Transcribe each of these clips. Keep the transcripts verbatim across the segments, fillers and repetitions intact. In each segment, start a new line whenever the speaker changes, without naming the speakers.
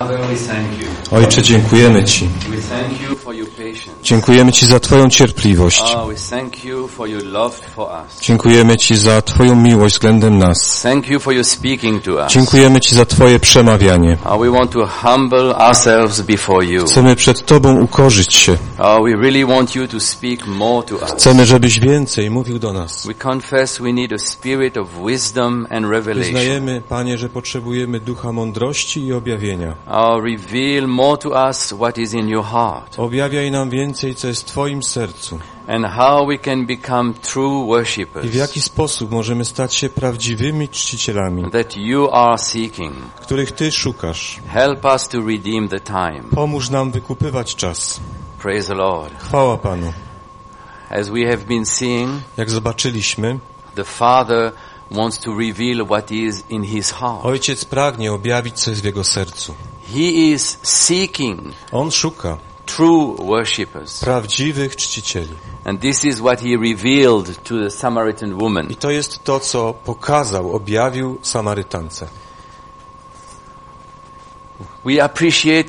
Ojcze, dziękujemy Ci. Dziękujemy Ci za Twoją cierpliwość. Dziękujemy Ci za Twoją miłość względem nas. Dziękujemy Ci za Twoje przemawianie. Chcemy przed Tobą ukorzyć się. Chcemy, żebyś więcej mówił do nas. Wyznajemy, Panie, że potrzebujemy ducha mądrości i objawienia. Objawiaj nam więcej, co jest w Twoim sercu.
And how we can become true worshippers.
I w jaki sposób możemy stać się prawdziwymi czcicielami,
that you are seeking.
których Ty szukasz.
Help us to redeem the time.
Pomóż nam wykupywać czas.
Praise the Lord.
Chwała Panu.
As we have been seeing,
jak zobaczyliśmy,
the Father wants to reveal what is in his heart.
Ojciec pragnie objawić, co jest w jego sercu.
He is seeking.
On szuka
true worshippers.
Prawdziwych czcicieli.
And this is what he revealed to the Samaritan woman.
I to jest to, co pokazał, objawił Samarytance.
We appreciate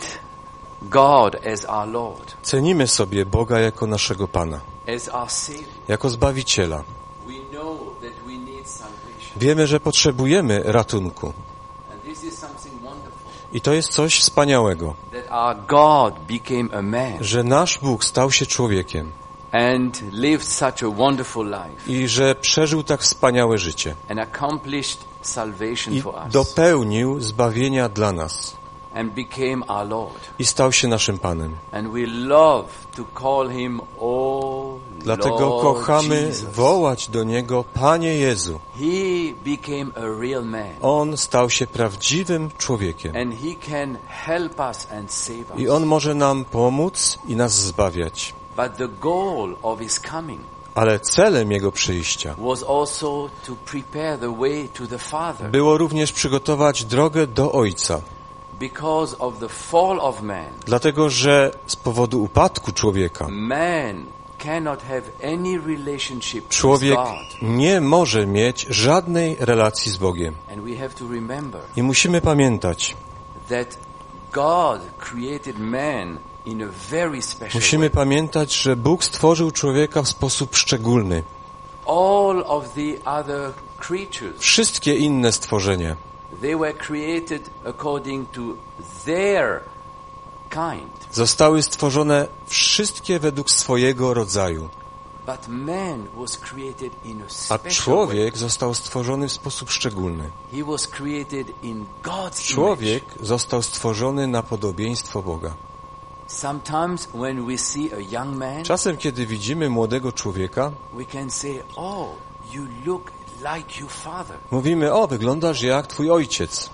God as our Lord.
Cenimy sobie Boga jako naszego Pana.
As our Savior.
Jako Zbawiciela.
We know that we need salvation.
Wiemy, że potrzebujemy ratunku.
And this is something wonderful.
I to jest coś wspaniałego,
that our God became a man.
że nasz Bóg stał się człowiekiem
and lived such a wonderful life.
I że przeżył tak wspaniałe życie
and accomplished salvation
i
for us.
dopełnił zbawienia dla nas
and became our Lord.
I stał się naszym Panem.
And we love to call him, oh,
Dlatego
Lord
kochamy
Jesus.
wołać do Niego, Panie Jezu.
He became a real man.
On stał się prawdziwym człowiekiem.
And he can help us and save us.
I On może nam pomóc i nas zbawiać.
But the goal of his coming
Ale celem Jego przyjścia
was also to prepare the way to the Father.
było również przygotować drogę do Ojca.
Because of the fall of man.
Dlatego, że z powodu upadku człowieka
man cannot have any relationship
człowiek
with God.
nie może mieć żadnej relacji z Bogiem.
And we have to remember
I musimy pamiętać,
that God created man in a very special
musimy
way.
pamiętać, że Bóg stworzył człowieka w sposób szczególny.
All of the other creatures,
Wszystkie inne stworzenia,
they were created according to their kind.
zostały stworzone wszystkie według swojego rodzaju.
But man was created in a
A
special
człowiek
way.
został stworzony w sposób szczególny.
He was created in God's
Człowiek
image.
został stworzony na podobieństwo Boga.
Sometimes when we see a young man,
Czasem, kiedy widzimy młodego człowieka,
we can say, oh, you look like your father.
mówimy, o, wyglądasz jak twój ojciec.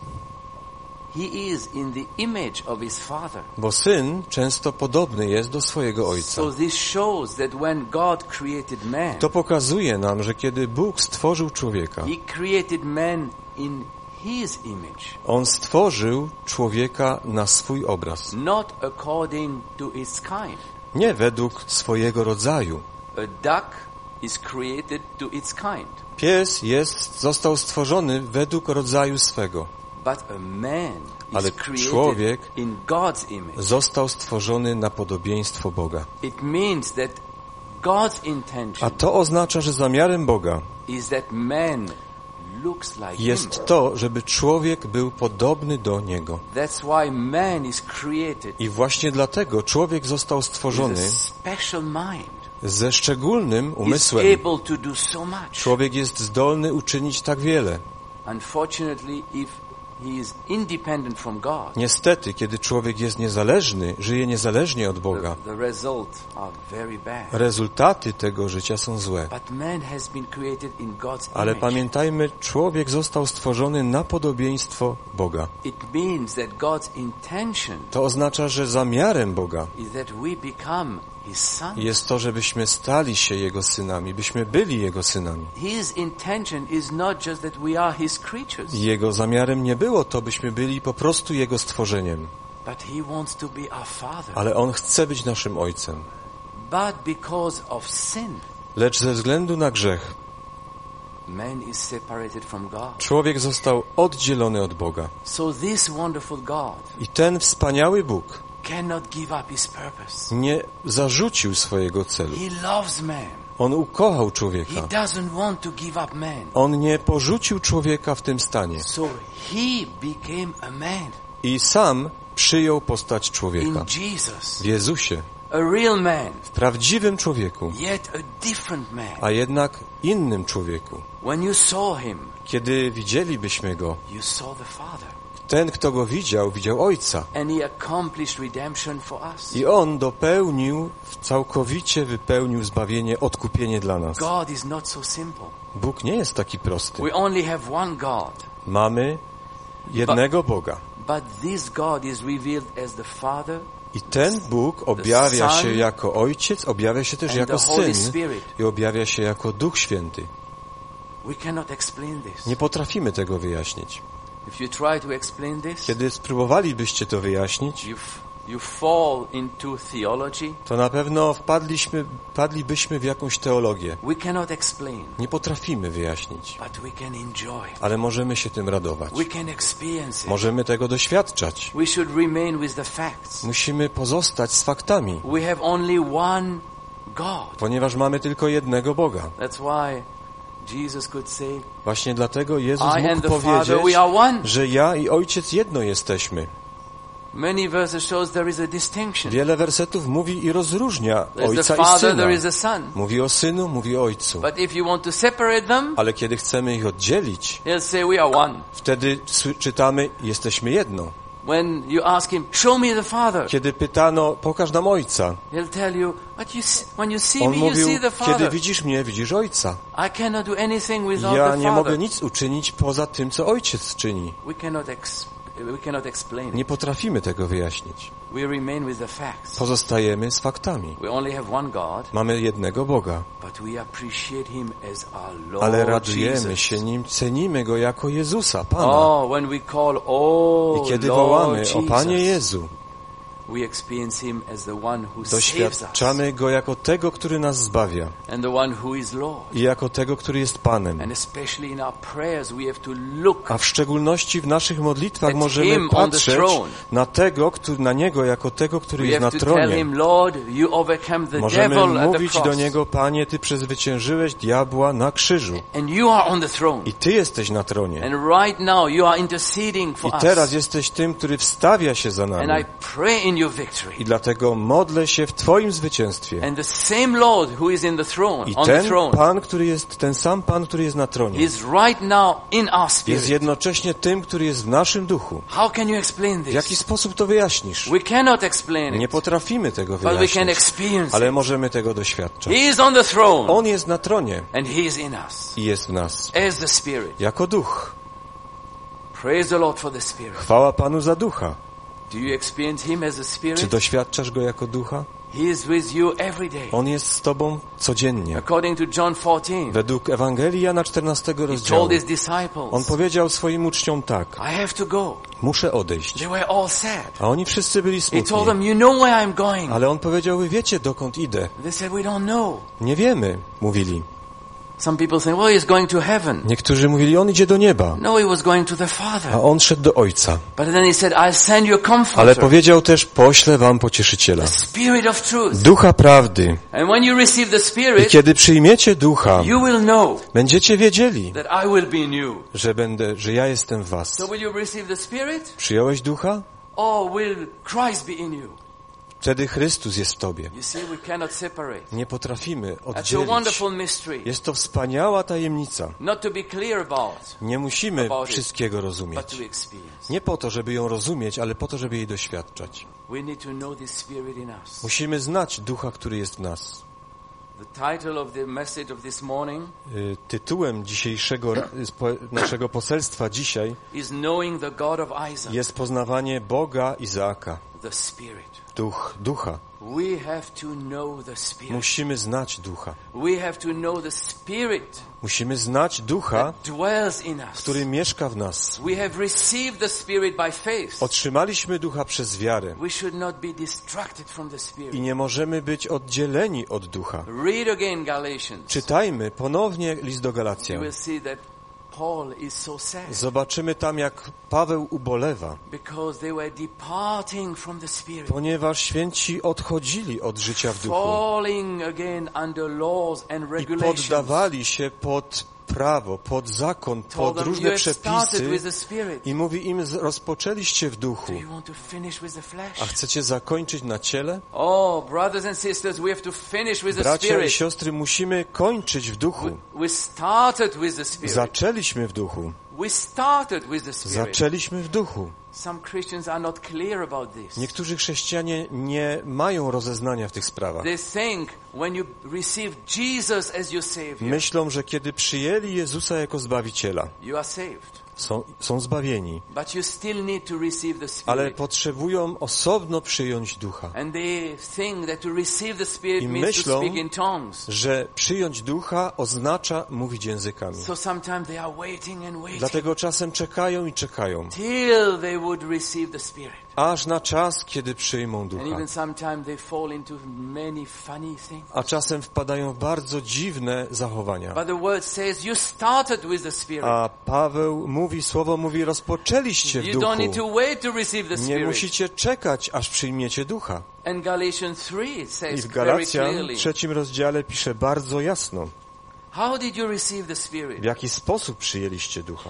He is in the image of his father.
Bo syn często podobny jest do swojego ojca.
So this shows that when God created man,
To pokazuje nam, że kiedy Bóg stworzył człowieka,
he created man in his image.
On stworzył człowieka na swój obraz.
Not according to its kind.
Nie według swojego rodzaju.
A duck is created to its kind.
Pies jest, został stworzony według rodzaju swego.
But a man
Ale
is created
człowiek
in God's image.
został stworzony na podobieństwo Boga.
It means that God's
A
intention
to oznacza, że zamiarem Boga
is that man looks like him.
jest to, żeby człowiek był podobny do Niego.
That's why man is created
I właśnie dlatego człowiek został
with
stworzony
a special mind.
ze szczególnym
He's
umysłem.
able to do so much.
Człowiek jest zdolny uczynić tak wiele.
Unfortunately, if he is independent from God,
Niestety, kiedy człowiek jest niezależny, żyje niezależnie od Boga,
the, the results are very bad.
rezultaty tego życia są złe.
But man has been created in God's
Ale
image.
pamiętajmy, człowiek został stworzony na podobieństwo Boga.
It means that God's intention
To oznacza, że zamiarem Boga
is that we become his son.
jest to, żebyśmy stali się Jego synami, byśmy byli Jego synami.
His intention is not just that we are his creatures,
Jego zamiarem nie było to, byśmy byli po prostu Jego stworzeniem,
but he wants to be our father.
ale On chce być naszym Ojcem.
But because of sin,
Lecz ze względu na grzech
Man is separated from God.
Człowiek został oddzielony od Boga.
So this wonderful God
I ten wspaniały Bóg
cannot give up his purpose.
nie zarzucił swojego celu.
He loves man.
On ukochał
He
człowieka.
doesn't want to give up man.
On nie porzucił człowieka w tym stanie.
So he became a man.
I sam przyjął postać człowieka.
In Jesus.
W Jezusie.
A real man.
W prawdziwym człowieku.
Yet a different man.
A jednak innym człowieku.
When you saw him,
kiedy widzielibyśmy go,
you saw the Father.
Ten, kto go widział, widział Ojca.
And he accomplished redemption for us.
I On dopełnił, całkowicie wypełnił zbawienie, odkupienie dla nas.
God is not so simple.
Bóg nie jest taki prosty.
We only have one God.
Mamy jednego Boga.
But this God is revealed as the Father.
I ten Bóg objawia się jako Ojciec, objawia się też jako Syn i objawia się jako Duch Święty. Nie potrafimy tego wyjaśnić. Kiedy spróbowalibyście to wyjaśnić, to na pewno wpadliśmy, wpadlibyśmy w jakąś teologię. Nie potrafimy wyjaśnić, ale możemy się tym radować. Możemy tego doświadczać. Musimy pozostać z faktami, ponieważ mamy tylko jednego Boga. Właśnie dlatego Jezus mógł powiedzieć, że ja i Ojciec jedno jesteśmy. Wiele wersetów mówi i rozróżnia Ojca i Syna. Mówi o Synu, mówi o Ojcu. Ale kiedy chcemy ich oddzielić, wtedy czytamy, jesteśmy jedno.
When you ask him, show me the Father.
Kiedy pytano, pokaż nam Ojca.
He'll tell you, but you see, when you see
On
me,
mówił,
you see the Father.
kiedy widzisz mnie, widzisz Ojca.
I cannot do anything without
ja
the
nie
Father.
mogę nic uczynić poza tym, co Ojciec czyni.
We cannot ex we cannot explain.
Nie potrafimy tego wyjaśnić.
We remain with the facts.
Pozostajemy z faktami.
We only have one God.
Mamy jednego Boga.
But we appreciate him as our Lord
Ale radujemy
Jesus.
się nim, cenimy go jako Jezusa, Pana.
Oh, when we call, oh,
I kiedy
Lord
wołamy
Jesus,
o Panie Jezu,
we experience him as the one who saves us.
doświadczamy go jako tego, który nas zbawia.
And the one who is Lord.
I jako tego, który jest Panem.
And especially in our prayers we have to look.
A w szczególności w naszych modlitwach możemy patrzeć na tego, który, na Niego jako tego, który jest na tronie. Możemy mówić do Niego, Panie, Ty przezwyciężyłeś diabła na krzyżu. I Ty jesteś na tronie. I teraz jesteś tym, który wstawia się za nami. I dlatego modlę się w Twoim zwycięstwie. I ten Pan, który jest, ten sam Pan, który jest na tronie, jest jednocześnie tym, który jest w naszym duchu. W jaki sposób to wyjaśnisz? Nie potrafimy tego wyjaśnić, ale możemy tego doświadczać. On jest na tronie i jest w nas jako duch. Chwała Panu za ducha.
Do you experience him as a spirit?
Czy doświadczasz go jako ducha?
He is with you every day.
On jest z tobą codziennie.
According to John fourteen.
Według Ewangelii Jana czternastego rozdziału. On powiedział swoim uczniom tak.
I have to go.
Muszę odejść.
They were all sad.
A oni wszyscy byli smutni.
He told them, you know where I'm going.
Ale on powiedział, wy wiecie, dokąd idę.
They said, we don't know.
Nie wiemy, mówili.
Some people say, well, he's going to heaven.
Niektórzy mówili, on idzie do nieba.
No, he was going to the Father.
A on szedł do Ojca.
But then he said, I'll send you a comforter.
Ale powiedział też, poślę wam pocieszyciela.
The Spirit of truth.
Ducha prawdy.
And when you receive the Spirit,
i kiedy przyjmiecie Ducha,
you will know
będziecie wiedzieli,
that I will be in you.
że będę, że ja jestem w was.
So will you receive the Spirit?
Przyjąłeś Ducha?
Or will Christ be in you?
Wtedy Chrystus jest w tobie. Nie potrafimy oddzielić. Jest to wspaniała tajemnica. Nie musimy wszystkiego rozumieć. Nie po to, żeby ją rozumieć, ale po to, żeby jej doświadczać. Musimy znać Ducha, który jest w nas. Tytułem dzisiejszego naszego poselstwa dzisiaj jest poznawanie Boga Izaaka.
the Spirit.
Duch, ducha.
We have to know the Spirit.
Musimy znać ducha.
We have to know the Spirit.
Musimy znać ducha,
that dwells in us.
który mieszka w nas.
We have received the Spirit by faith.
Otrzymaliśmy ducha przez wiarę.
We should not be distracted from the Spirit.
I nie możemy być oddzieleni od ducha.
Read again Galatians.
Czytajmy ponownie list do Galacjan.
You will see that Paul is so sad.
Zobaczymy tam, jak Paweł ubolewa,
because they were departing from the Spirit.
Ponieważ święci odchodzili od życia w duchu
falling again under laws and regulations.
I poddawali się pod prawo, pod zakon, pod różne przepisy i mówi im, rozpoczęliście w duchu, a chcecie zakończyć na ciele?
Oh, brothers and sisters, we have to finish with the
Bracia
Spirit.
i siostry, musimy kończyć w duchu.
We started with the Spirit.
Zaczęliśmy w duchu.
We started with the Spirit.
Zaczęliśmy w duchu.
Some Christians are not clear about this.
Niektórzy chrześcijanie nie mają rozeznania w tych sprawach.
They think when you receive Jesus as your Savior,
myślą, że kiedy przyjęli Jezusa jako Zbawiciela,
you are saved.
Są, są zbawieni,
But you still need to receive the Spirit.
ale potrzebują osobno przyjąć ducha.
And they think that to receive the Spirit
I
means
myślą,
to speak in tongues.
że przyjąć ducha oznacza mówić językami.
So sometimes they are waiting and waiting.
Dlatego czasem czekają i czekają,
till they would receive the Spirit.
aż na czas, kiedy przyjmą ducha.
And even sometimes they fall into many funny things.
A czasem wpadają w bardzo dziwne zachowania.
But the word says you started with the Spirit.
A Paweł mówi, słowo mówi, rozpoczęliście w
You
duchu.
don't need to wait to receive the
Nie
Spirit.
musicie czekać, aż przyjmiecie ducha.
And Galatians three says
I w
very
Galacjan
clearly.
w trzecim rozdziale pisze bardzo jasno,
How did you receive the Spirit?
w jaki sposób przyjęliście ducha.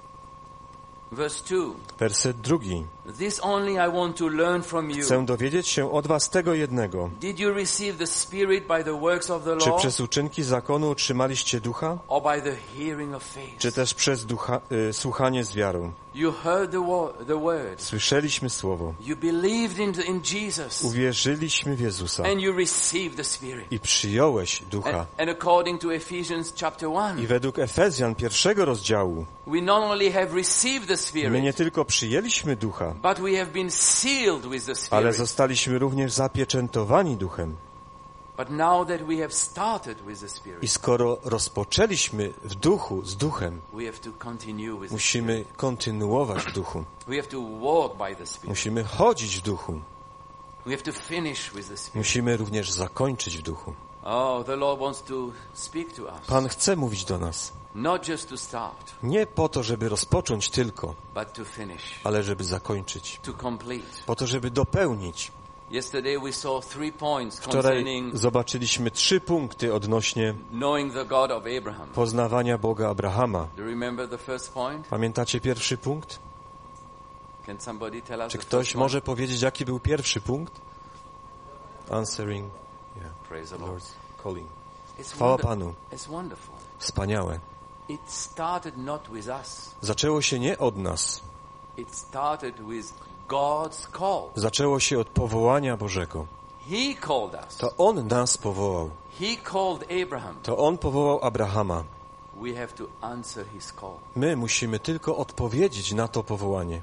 Verse two.
Werset drugi.
This only I want to learn from you.
Chcę dowiedzieć się od was tego jednego.
Did you receive the Spirit by the works of the
Czy
law?
przez uczynki zakonu otrzymaliście ducha?
Or by the hearing of faith?
Czy też przez ducha, y, słuchanie z wiarą?
You heard the, wo- the word.
Słyszeliśmy słowo.
You believed in, in Jesus.
Uwierzyliśmy w Jezusa.
And you received the Spirit.
I przyjąłeś ducha.
And, and according to Ephesians chapter one,
I według Efezjan pierwszego rozdziału,
we not only have received the Spirit,
my nie tylko przyjęliśmy ducha,
but we have been sealed with the Spirit.
ale zostaliśmy również zapieczętowani duchem.
But now that we have started with the Spirit,
I skoro rozpoczęliśmy w duchu, z duchem,
we have to continue with
musimy kontynuować w duchu.
the Spirit. We have to walk by the Spirit.
Musimy chodzić w duchu.
We have to finish with the Spirit.
Musimy również zakończyć w duchu.
Oh, the Lord wants to speak to us.
Pan chce mówić do nas.
Not just to start,
Nie po to, żeby rozpocząć tylko,
but to finish,
ale żeby zakończyć.
to complete.
Po to, żeby dopełnić.
Yesterday we saw three points
Wczoraj
concerning
zobaczyliśmy trzy punkty odnośnie
knowing the God of Abraham.
poznawania Boga Abrahama.
Do you remember the first point?
Pamiętacie pierwszy punkt?
Can somebody tell us
Czy
the
ktoś
first
może powiedzieć, jaki był pierwszy punkt? Answering, yeah,
one? Praise the Lord.
Lord's calling.
It's,
Chwała
wonder-
Panu.
it's wonderful.
Wspaniałe.
It started not with us.
Zaczęło się nie od nas.
It started with God's call.
Zaczęło się od powołania Bożego.
He called us.
To On nas powołał.
He called Abraham.
To On powołał Abrahama.
We have to answer his call.
My musimy tylko odpowiedzieć na to powołanie.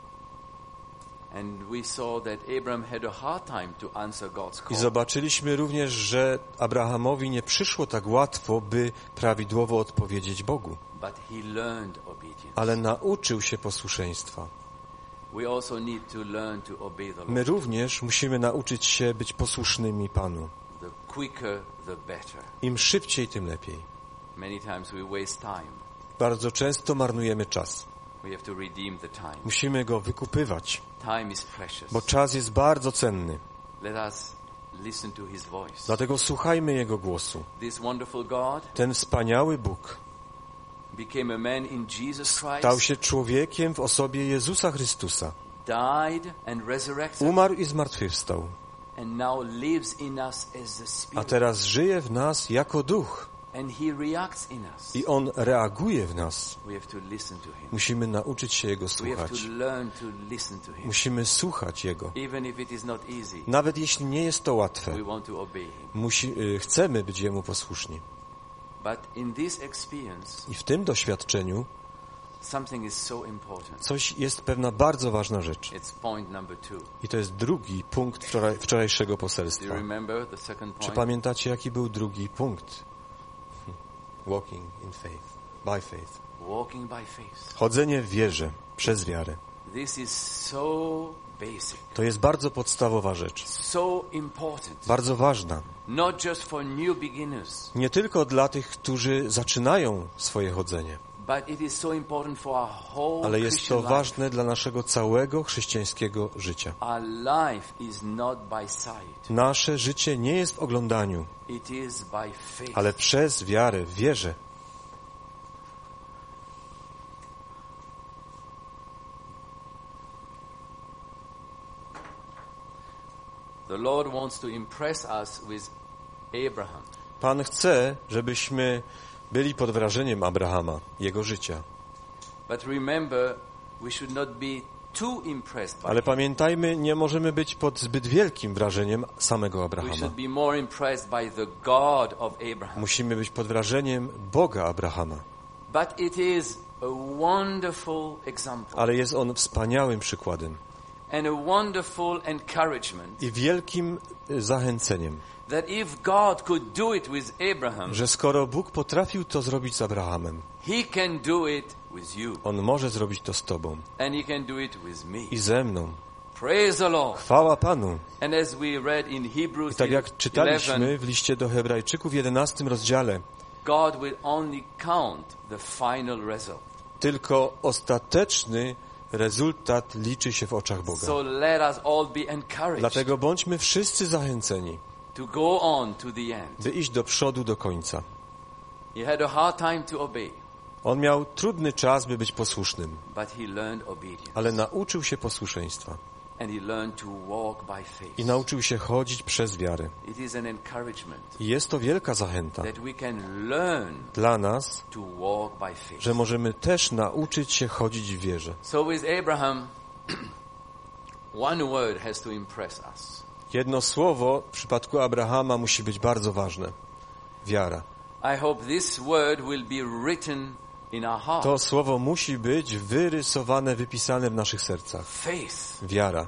And we saw that Abraham had a hard time to answer God's
I
call.
zobaczyliśmy również, że Abrahamowi nie przyszło tak łatwo, by prawidłowo odpowiedzieć Bogu.
But he learned obedience.
Ale nauczył się posłuszeństwa.
We also need to learn to obey the Lord.
My również musimy nauczyć się być posłusznymi Panu.
The quicker, the better.
Im szybciej, tym lepiej.
Many times we waste time.
Bardzo często marnujemy czas.
We have to redeem the time.
Musimy go wykupywać,
Time is precious.
bo czas jest bardzo cenny.
Let us listen to his voice.
Dlatego słuchajmy Jego głosu.
This wonderful God
Ten wspaniały Bóg
became a man in Jesus
stał
Christ,
się człowiekiem w osobie Jezusa Chrystusa.
died and resurrected,
Umarł i zmartwychwstał,
and now lives in us as the
a
Spirit.
teraz żyje w nas jako duch.
And he reacts in us.
I On reaguje w nas.
We have to listen to him.
Musimy nauczyć się Jego
We have
słuchać.
to learn to listen to him.
Musimy słuchać Jego.
Even if it is not easy,
Nawet jeśli nie jest to łatwe,
we want to obey him.
musi, y, chcemy być Jemu posłuszni.
But in this experience,
I w tym doświadczeniu
Something is so important.
Coś jest pewna bardzo ważna rzecz.
It's point number two.
I to jest drugi punkt wczoraj, wczorajszego poselstwa.
Do you remember the second point?
Czy pamiętacie, jaki był drugi punkt? Walking in faith, by faith.
Walking by faith.
Chodzenie w wierze, przez wiarę.
This is so basic.
To jest bardzo podstawowa rzecz.
So important.
Bardzo ważna.
Not just for new beginners.
Nie tylko dla tych, którzy zaczynają swoje chodzenie.
But it is so important for our whole
Ale jest to
Christian
ważne
life.
dla naszego całego chrześcijańskiego życia.
Our life is not by sight.
Nasze życie nie jest w oglądaniu,
It is by faith.
ale przez wiarę, w wierze.
The Lord wants to impress us with Abraham.
Pan chce, żebyśmy byli pod wrażeniem Abrahama, jego życia.
But remember, we should not be too impressed by
Ale
him.
pamiętajmy, nie możemy być pod zbyt wielkim wrażeniem samego
We
Abrahama.
should be more impressed by the God of Abraham.
Musimy być pod wrażeniem Boga Abrahama.
But it is a wonderful example
Ale jest on wspaniałym przykładem
and a wonderful encouragement
i wielkim zachęceniem,
that if God could do it with Abraham,
że skoro Bóg potrafił to zrobić z Abrahamem,
He can do it with you
On może zrobić to z Tobą
and He can do it with me.
i ze mną.
Praise the Lord.
Chwała Panu.
And as we read in Hebrews
I tak jak
eleven,
czytaliśmy w liście do Hebrajczyków w jedenastym rozdziale,
God will only count the final result.
tylko ostateczny rezultat liczy się w oczach Boga.
So let us all be encouraged
Dlatego bądźmy wszyscy zachęceni,
to go on to the end.
by iść do przodu do końca.
He had a hard time to obey,
On miał trudny czas, by być posłusznym,
but he learned obedience.
ale nauczył się posłuszeństwa
And he learned to walk by faith.
i nauczył się chodzić przez wiarę.
It is an encouragement
I jest to wielka zachęta
that we can learn
dla nas,
to walk by faith.
że możemy też nauczyć się chodzić w wierze.
So with Abraham, one word has to impress us.
Jedno słowo w przypadku Abrahama musi być bardzo ważne. Wiara.
I hope this word will be written in our heart.
To słowo musi być wyrysowane, wypisane w naszych sercach.
Faith.
Wiara.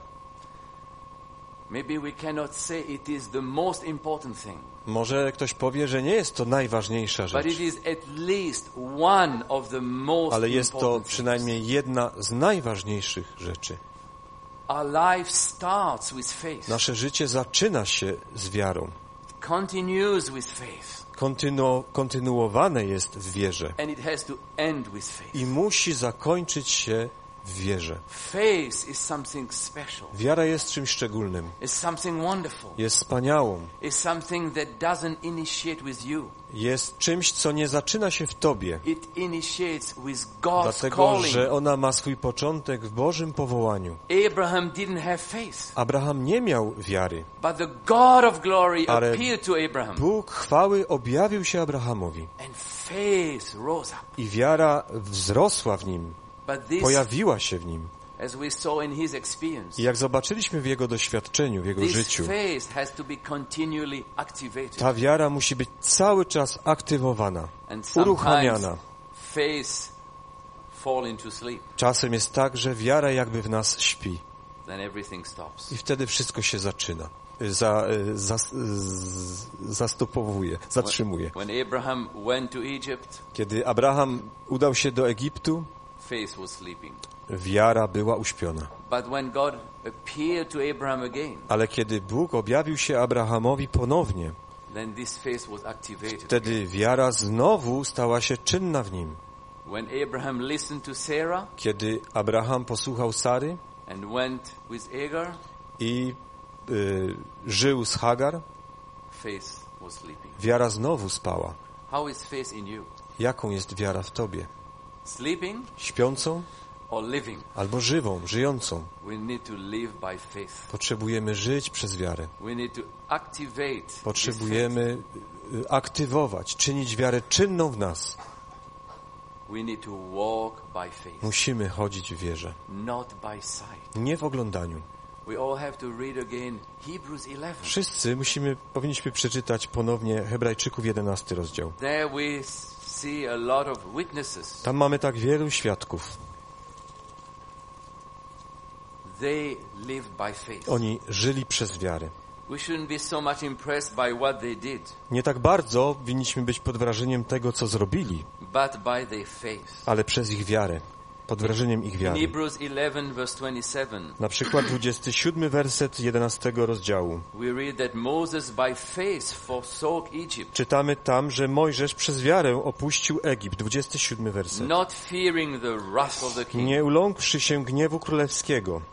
Maybe we cannot say it is the most important thing,
Może ktoś powie, że nie jest to najważniejsza
but
rzecz,
it is at least one of the most
ale jest to
important
przynajmniej jedna z najważniejszych rzeczy.
things. Our life starts with faith.
Nasze życie zaczyna się z wiarą.
It continues with faith.
Kontynu- kontynuowane jest w wierze
And it has to end with faith.
i musi zakończyć się w wierze.
Faith is something special.
Wiara jest czymś szczególnym.
It's something wonderful.
Jest wspaniałą.
It's something that doesn't initiate with you.
Jest czymś, co nie zaczyna się w Tobie,
It initiates with God's
dlatego,
calling.
że ona ma swój początek w Bożym powołaniu.
Abraham didn't have faith,
Abraham nie miał wiary.
but the God of glory
Ale
appeared to Abraham,
Bóg chwały objawił się Abrahamowi
and faith rose up.
i wiara wzrosła w nim,
But this,
pojawiła się w nim.
as we saw in his experience,
I jak zobaczyliśmy w jego doświadczeniu, w jego
this
życiu,
faith has to be continually activated.
ta wiara musi być cały czas aktywowana,
And sometimes
uruchamiana.
faith fall into sleep.
Czasem jest tak, że wiara jakby w nas śpi
Then everything stops.
i wtedy wszystko się zaczyna, za, za, z- zastopowuje, zatrzymuje.
When Abraham went to Egypt,
Kiedy Abraham udał się do Egiptu,
faith was sleeping.
wiara była uśpiona.
But when God appeared to Abraham again,
Ale kiedy Bóg objawił się Abrahamowi ponownie,
then this faith was activated.
wtedy wiara znowu stała się czynna w nim.
When Abraham listened to Sarah
Kiedy Abraham posłuchał Sary
and went with Agar,
i y, żył z Hagar,
faith was sleeping.
wiara znowu spała.
How is faith in you?
Jaką jest wiara w Tobie?
Sleeping
Śpiącą
or living?
albo żywą, żyjącą?
We need to live by faith.
Potrzebujemy żyć przez wiarę.
We need to activate this
Potrzebujemy y, aktywować, czynić wiarę czynną w nas.
faith. We need to walk by faith,
Musimy chodzić w wierze.
not by sight.
Nie w oglądaniu. Wszyscy musimy, powinniśmy przeczytać ponownie Hebrajczyków jedenasty rozdział. Tam mamy tak wielu świadków. Oni żyli przez wiarę. Nie tak bardzo winniśmy być pod wrażeniem tego, co zrobili, ale przez ich wiarę. Pod wrażeniem ich wiary. Na przykład dwudziesty siódmy werset jedenastego rozdziału. Czytamy tam, że Mojżesz przez wiarę opuścił Egipt. dwudziesty siódmy werset. Nie uląkłszy się gniewu królewskiego.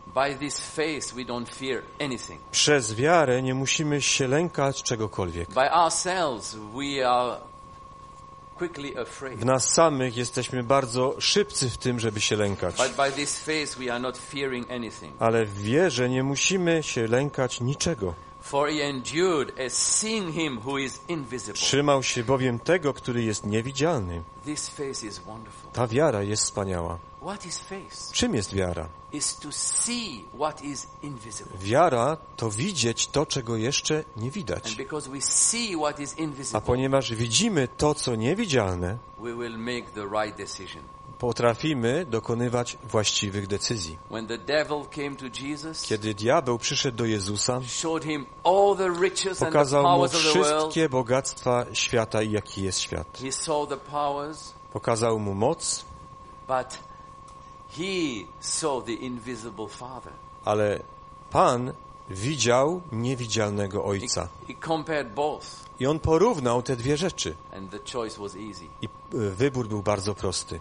Przez wiarę nie musimy się lękać czegokolwiek. W nas samych jesteśmy bardzo szybcy w tym, żeby się lękać. Ale w wierze nie musimy się lękać niczego. Trzymał się bowiem tego, który jest niewidzialny. Ta wiara jest wspaniała. Czym jest wiara? Wiara to widzieć to, czego jeszcze nie widać. A ponieważ widzimy to, co niewidzialne, potrafimy dokonywać właściwych decyzji. Kiedy diabeł przyszedł do Jezusa, pokazał mu wszystkie bogactwa świata i jaki jest świat. Pokazał mu moc, ale Pan widział niewidzialnego Ojca. I on porównał te dwie rzeczy. I wybór był bardzo prosty.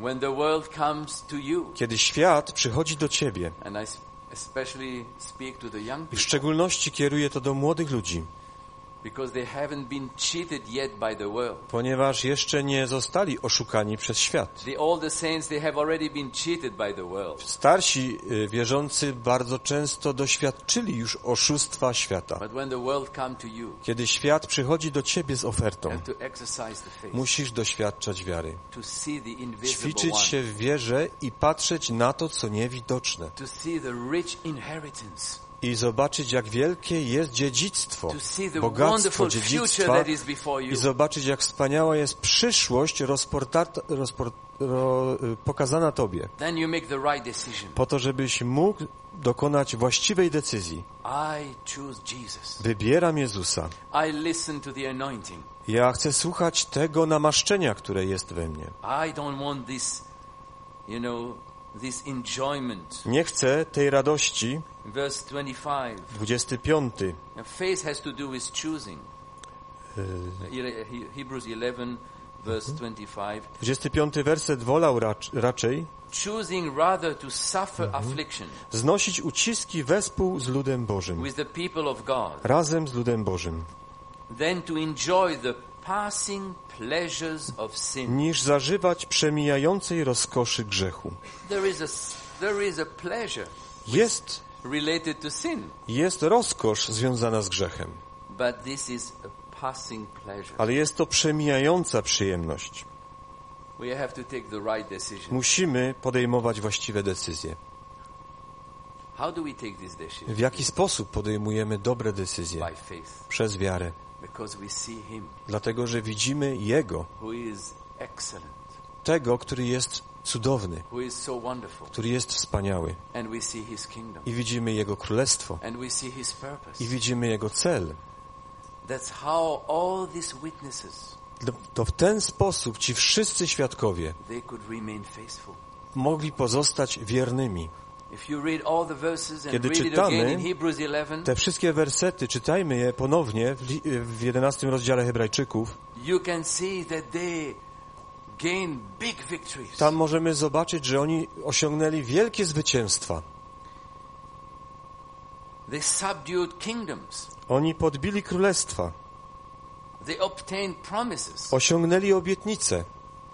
Kiedy świat przychodzi do ciebie, i w szczególności kieruję to do młodych ludzi, ponieważ jeszcze nie zostali oszukani przez świat. Starsi wierzący bardzo często doświadczyli już oszustwa świata. Kiedy świat przychodzi do ciebie z ofertą, musisz doświadczać wiary. Ćwiczyć się w wierze i patrzeć na to, co niewidoczne. I zobaczyć, jak wielkie jest dziedzictwo, bogactwo dziedzictwa, i zobaczyć, jak wspaniała jest przyszłość rozporta- rozpor- ro- pokazana Tobie, po to, żebyś mógł dokonać właściwej decyzji. Wybieram Jezusa. Ja chcę słuchać tego namaszczenia, które jest we mnie. Nie chcę tej radości. dwudziesty piąty.
Faith has to do with choosing. Hebrews eleven verse twenty-five.
dwudziesty piąty werset wolał raczej
choosing rather to suffer affliction.
Znosić uciski wespół z ludem Bożym.
With the people of God.
Razem z ludem Bożym.
Then to enjoy the passing pleasures of sin.
Niż zażywać przemijającej rozkoszy grzechu.
There is a there is a pleasure.
Jest
related to sin.
Jest rozkosz związana z grzechem.
But this is a passing pleasure.
Ale jest to przemijająca przyjemność.
We have to take the right decision.
Musimy podejmować właściwe decyzje.
How do we take this decision?
W jaki sposób podejmujemy dobre decyzje?
By faith.
Przez wiarę.
Because we see him.
Dlatego, że widzimy Jego.
Who is excellent.
Tego, który jest cudowny,
who is so wonderful.
Który jest wspaniały.
And we see his kingdom.
I widzimy Jego królestwo.
And we see his purpose.
I widzimy Jego cel.
That's how all these witnesses,
to w ten sposób ci wszyscy świadkowie
they could remain faithful.
mogli pozostać wiernymi.
Kiedy czytamy
te wszystkie wersety, czytajmy je ponownie w jedenastym rozdziale Hebrajczyków, tam możemy zobaczyć, że oni osiągnęli wielkie zwycięstwa. Oni podbili królestwa. Osiągnęli obietnice.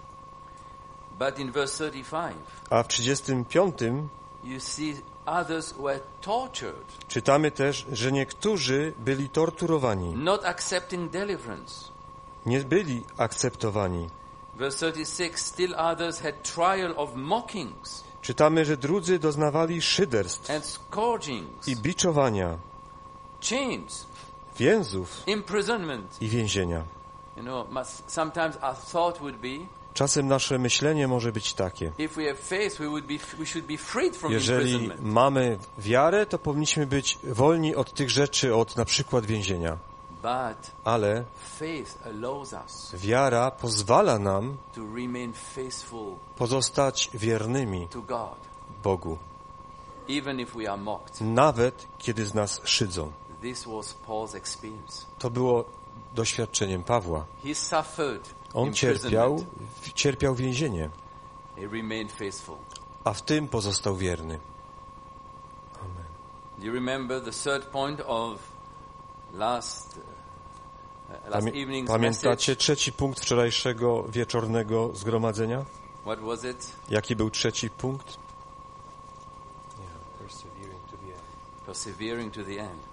A w trzydziestym piątym
You see, others were tortured.
Czytamy też, że niektórzy byli torturowani.
Not accepting deliverance.
Nie byli akceptowani.
Verse thirty-six, still others had trial of mockings.
Czytamy, że drudzy doznawali szyderstw
and scourgings,
i biczowania,
chains,
więzów
imprisonment.
i więzienia.
You know, sometimes our thought would be,
czasem nasze myślenie może być takie: jeżeli mamy wiarę, to powinniśmy być wolni od tych rzeczy, od na przykład więzienia. Ale wiara pozwala nam pozostać wiernymi Bogu, nawet kiedy z nas szydzą. To było doświadczeniem Pawła. On cierpiał, cierpiał więzienie, a w tym pozostał wierny. Amen.
Do you remember the third point of last, uh, last
Pamię-
evening's
Pamiętacie
message?
trzeci punkt wczorajszego wieczornego zgromadzenia?
What was it?
Jaki był trzeci punkt?
Persevering to the end.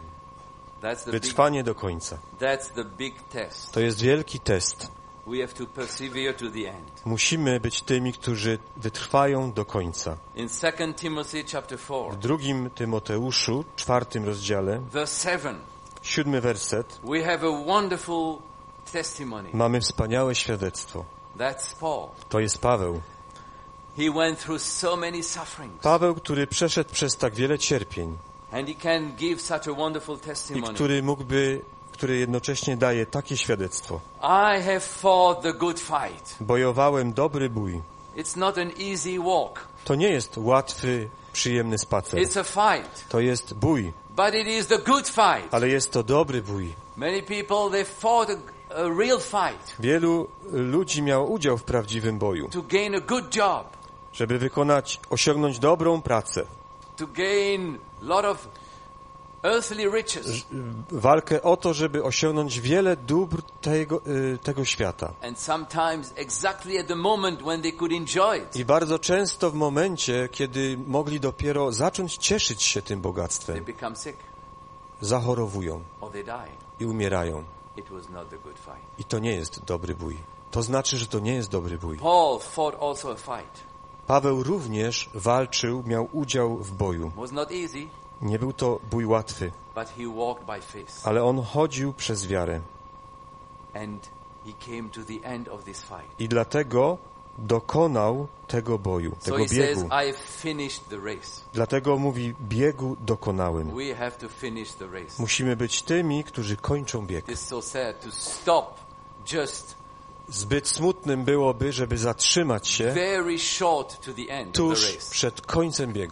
That's the
Wytrwanie
big,
do końca.
that's the big test.
To jest wielki test.
We have to persevere to the end.
Musimy być tymi, którzy wytrwają do końca.
In Second Timothy chapter four,
W drugim Tymoteuszu, czwartym rozdziale,
verse seven,
siódmy werset,
we have a wonderful testimony.
mamy wspaniałe świadectwo.
That's Paul.
To jest Paweł.
He went through so many sufferings.
Paweł, który przeszedł przez tak wiele cierpień
And he can give such a wonderful
i
testimony.
który mógłby, który jednocześnie daje takie świadectwo.
I have fought the good fight.
Bojowałem dobry bój.
It's not an easy walk.
To nie jest łatwy, przyjemny spacer.
It's a fight.
To jest bój,
But it is the good fight.
ale jest to dobry bój.
Many people, they fought a, a real fight
Wielu ludzi miało udział w prawdziwym boju,
to gain a good job,
żeby wykonać, osiągnąć dobrą pracę,
to gain a lot of earthly riches.
walkę o to, żeby osiągnąć wiele dóbr tego, y, tego świata.
And sometimes exactly at the moment when they could enjoy it,
I bardzo często w momencie, kiedy mogli dopiero zacząć cieszyć się tym
they
bogactwem,
become sick
zachorowują
or they die.
i umierają.
It was not the good fight.
I to nie jest dobry bój. To znaczy, że to nie jest dobry bój.
Paul fought also a fight.
Paweł również walczył, miał udział w boju.
It was not easy,
Nie był to bój łatwy,
but he walked by faith.
ale on chodził przez wiarę.
And he came to the end of this fight.
I dlatego dokonał tego boju,
So
tego
he says,
biegu.
I finished the race.
Dlatego mówi, biegu dokonałem.
We have to finish the race.
Musimy być tymi, którzy kończą bieg.
It's so sad to stop just
Zbyt smutnym byłoby, żeby zatrzymać się
very short to the end of the
tuż
race.
przed końcem biegu.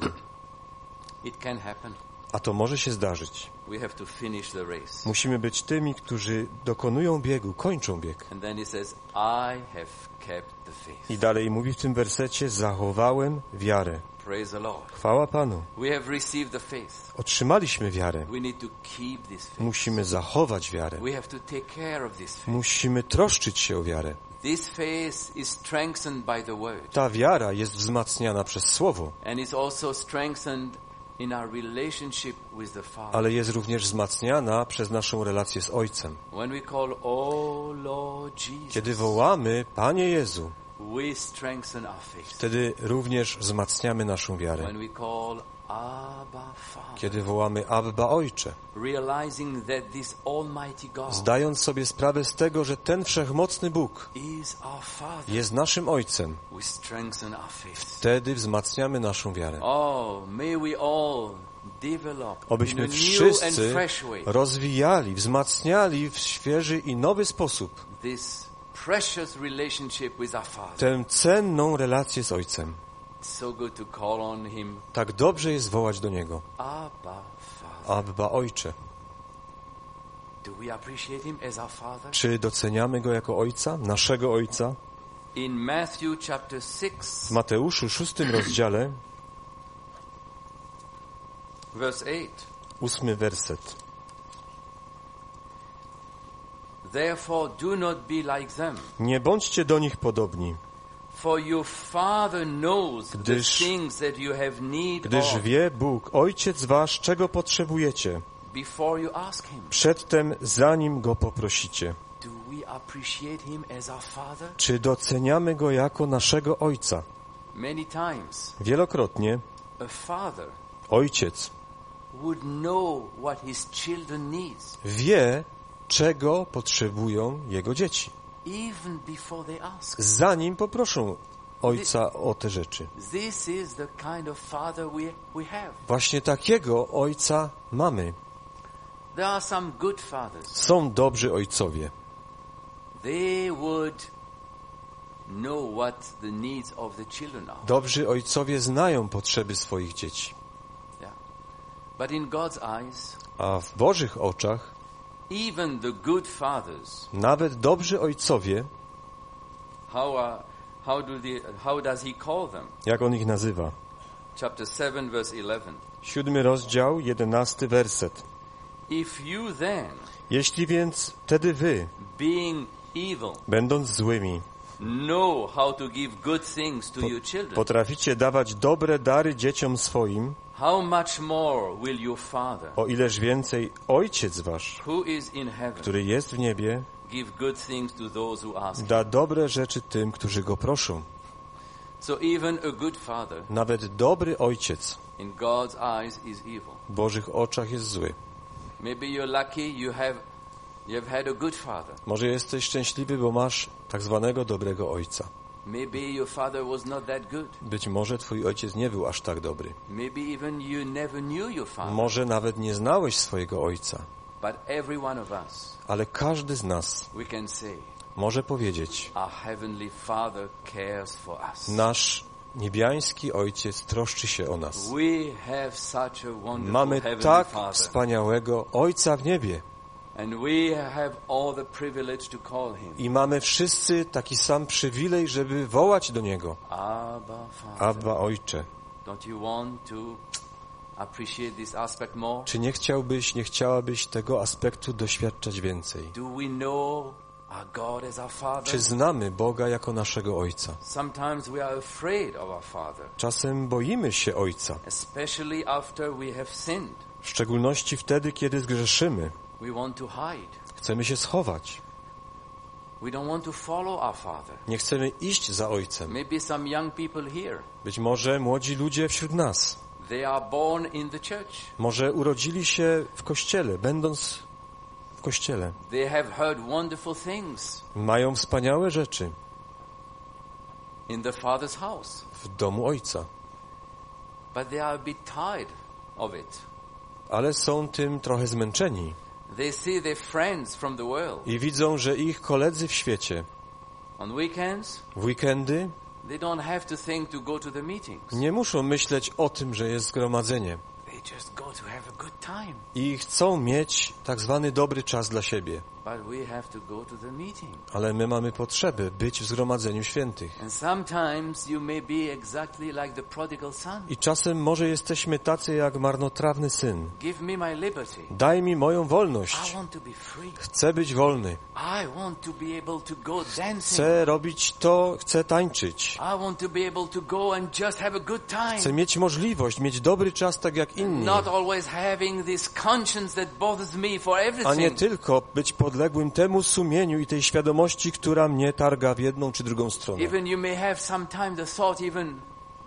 It can happen.
A to może się zdarzyć.
We have to finish the race.
Musimy być tymi, którzy dokonują biegu, kończą bieg.
And then he says, I have kept the faith.
I dalej mówi w tym wersecie, zachowałem wiarę.
Praise the Lord.
Chwała Panu.
We have received the faith.
Otrzymaliśmy wiarę.
We need to keep this faith.
Musimy zachować wiarę.
We have to take care of this faith.
Musimy troszczyć się o wiarę.
This faith is strengthened by the word.
Ta wiara jest wzmacniana przez Słowo,
And is also strengthened in our relationship with the Father.
ale jest również wzmacniana przez naszą relację z Ojcem.
When we call, oh Lord Jesus,
Kiedy wołamy, Panie Jezu,
we strengthen our faith.
wtedy również wzmacniamy naszą wiarę.
When we call Abba Father,
Kiedy wołamy Abba Ojcze,
realizing that this Almighty God
zdając sobie sprawę z tego, że ten wszechmocny Bóg
is our Father,
jest naszym Ojcem,
we strengthen our faith.
wtedy wzmacniamy naszą wiarę.
Oh, may we all develop in a
Obyśmy
new and
wszyscy
fresh way
rozwijali, wzmacniali w świeży i nowy sposób
this precious relationship with our Father.
tę cenną relację z Ojcem.
So good to call on Him,
Tak dobrze jest wołać do Niego.
Abba Father.
Abba Ojcze.
Do we appreciate Him as our Father?
Czy doceniamy Go jako Ojca, naszego Ojca?
In Matthew chapter six,
W Mateuszu, szóstym rozdziale,
verse eight.
ósmy werset.
Therefore do not be like them,
Nie bądźcie do nich podobni,
for your Father knows
Gdyż-
the things that you have need
gdyż
of
wie Bóg, Ojciec wasz, czego potrzebujecie,
before you ask Him.
przedtem zanim Go poprosicie.
Do we appreciate Him as our Father?
Czy doceniamy Go jako naszego Ojca?
Many times,
wielokrotnie
a father
ojciec
would know what his children needs,
wie, czego potrzebują jego dzieci,
even before they ask.
zanim poproszą ojca o te rzeczy.
This is the kind of father we, we have.
Właśnie takiego ojca mamy.
There are some good fathers.
Są dobrzy ojcowie.
They would know what the needs of the children are.
Dobrzy ojcowie znają potrzeby swoich dzieci.
Yeah. But in God's eyes,
a w Bożych oczach
even the good fathers,
nawet dobrzy ojcowie,
how are, how do they, how does he call them?
Jak on ich nazywa?
Chapter seven, verse eleven.
Siódmy rozdział, jedenasty werset.
If you then,
jeśli więc wtedy wy,
being evil,
będąc złymi,
know how to give good things to your children,
potraficie dawać dobre dary dzieciom swoim,
how much more will your Father,
o ileż więcej Ojciec wasz,
who is in heaven,
który jest w niebie,
give good things to those who ask
da dobre rzeczy tym, którzy go proszą.
So even a good father,
nawet dobry ojciec,
in God's eyes is evil.
w Bożych oczach jest zły.
Maybe you're lucky you have you have had a good father.
Może jesteś szczęśliwy, bo masz tak zwanego dobrego ojca.
Maybe your father was not that good.
Być może twój ojciec nie był aż tak dobry.
Maybe even you never knew your father.
Może nawet nie znałeś swojego ojca.
But every one of us,
ale każdy z nas
we can say,
może powiedzieć,
our heavenly Father cares for us.
Nasz niebiański Ojciec troszczy się o nas.
We have such a wonderful
Mamy
heavenly
tak
Father.
wspaniałego Ojca w niebie.
And we have all the privilege to call him.
I mamy wszyscy taki sam przywilej, żeby wołać do Niego.
Abba, Father.
Abba, Ojcze.
Don't you want to appreciate this aspect more?
Czy nie chciałbyś, nie chciałabyś tego aspektu doświadczać więcej?
Do we know our God as our Father?
Czy znamy Boga jako naszego Ojca?
Sometimes we are afraid of our Father.
Czasem boimy się Ojca.
Especially after we have sinned.
W szczególności wtedy, kiedy zgrzeszymy.
We want to hide.
Chcemy się schować.
We don't want to follow our Father.
Nie chcemy iść za Ojcem.
Maybe some young people here.
Być może młodzi ludzie wśród nas.
They are born in the church.
Może urodzili się w kościele, będąc w kościele.
They have heard wonderful things.
Mają wspaniałe rzeczy.
In the Father's house.
W domu Ojca.
But they are a bit tired of it.
Ale są tym trochę zmęczeni.
They see their friends from the world.
I widzą, że ich koledzy w świecie
on weekends,
w weekendy
they don't have to think to go to the meetings.
Nie muszą myśleć o tym, że jest zgromadzenie.
They just go to have a good time.
I chcą mieć tak zwany dobry czas dla siebie.
But we have to go to the meeting.
Ale my mamy potrzebę być w zgromadzeniu świętych.
And sometimes you may be exactly like the prodigal son.
I czasem może jesteśmy tacy jak marnotrawny syn.
Give me my liberty.
Daj mi moją wolność.
I want to be free.
Chcę być wolny.
I want to be able to go dancing.
Chcę robić to, chcę tańczyć.
I want to be able to go and just have a good time.
Chcę mieć możliwość, mieć dobry czas tak jak inni.
Not always having this conscience that bothers me for everything.
A nie tylko być podległym temu sumieniu i tej świadomości, która mnie targa w jedną czy drugą stronę.
Even you may have some time the thought even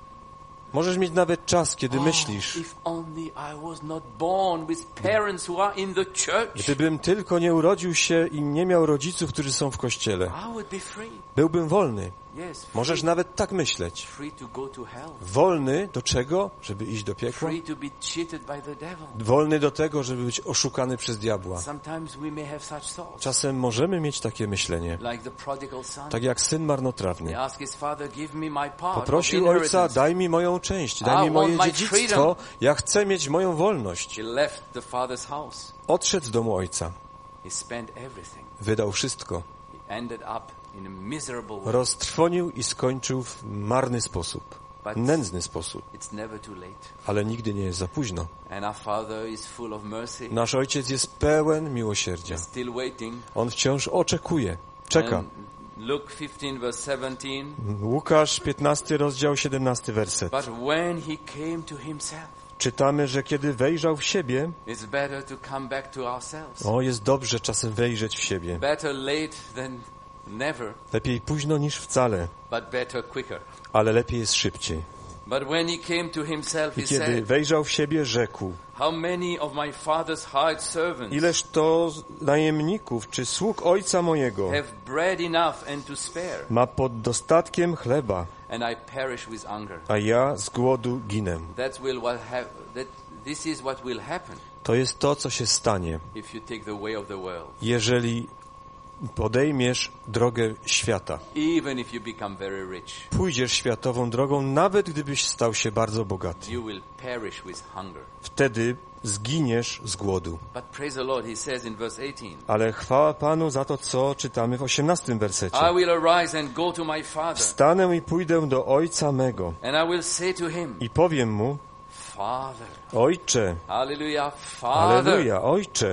możesz mieć nawet czas, kiedy
oh,
myślisz,
if only I was not born with parents who are in the church.
Gdybym tylko nie urodził się i nie miał rodziców, którzy są w kościele,
I would be free.
Byłbym wolny.
Yes, free.
Możesz nawet tak myśleć.
Free to go to hell.
Wolny do czego? Żeby iść do piekła?
Free to be cheated by the devil.
Wolny do tego, żeby być oszukany przez diabła.
Sometimes we may have such thoughts.
Czasem możemy mieć takie myślenie.
Like the prodigal son.
Tak jak syn marnotrawny.
He asked his father, give me my part
Poprosił
of
ojca, daj mi moją część, daj mi moje dziedzictwo. Ja chcę mieć moją wolność.
He left the father's house.
Odszedł z domu ojca.
He spent everything.
Wydał wszystko.
He ended up in a miserable way.
Roztrwonił i skończył w marny sposób,
But
nędzny sposób.
it's never too late.
Ale nigdy nie jest za późno.
And our Father is full of mercy.
Nasz Ojciec jest pełen miłosierdzia.
Still waiting.
On wciąż oczekuje, czeka.
And Luke fifteen verse seventeen.
Łukasz piętnasty rozdział siedemnasty werset.
But when he came to himself.
Czytamy, że kiedy wejrzał w siebie,
it's better to come back to ourselves.
o, jest dobrze czasem wejrzeć w siebie.
Better late than Never.
Lepiej późno niż wcale.
But better quicker.
Ale lepiej jest szybciej.
But when he came to himself, he
I kiedy
said,
wejrzał w siebie, rzekł:
How many of my father's hired servants
ileż to najemników czy sług ojca mojego
have bread enough and to spare,
ma pod dostatkiem chleba,
and I perish with hunger.
a ja z głodu ginę.
That will what ha- that this is what will happen
To jest to, co się stanie,
if you take the way of the world.
jeżeli podejmiesz drogę świata.
Even if you become very rich,
Pójdziesz światową drogą, nawet gdybyś stał się bardzo bogaty.
you will perish with hunger.
Wtedy zginiesz z głodu.
But praise the Lord, he says in verse eighteen,
Ale chwała Panu za to, co czytamy w osiemnastym wersecie.
I will arise and go to my father,
Wstanę i pójdę do ojca mego
and I will say to him,
i powiem mu:
Father,
Ojcze,
hallelujah, Father,
Alleluja, Ojcze,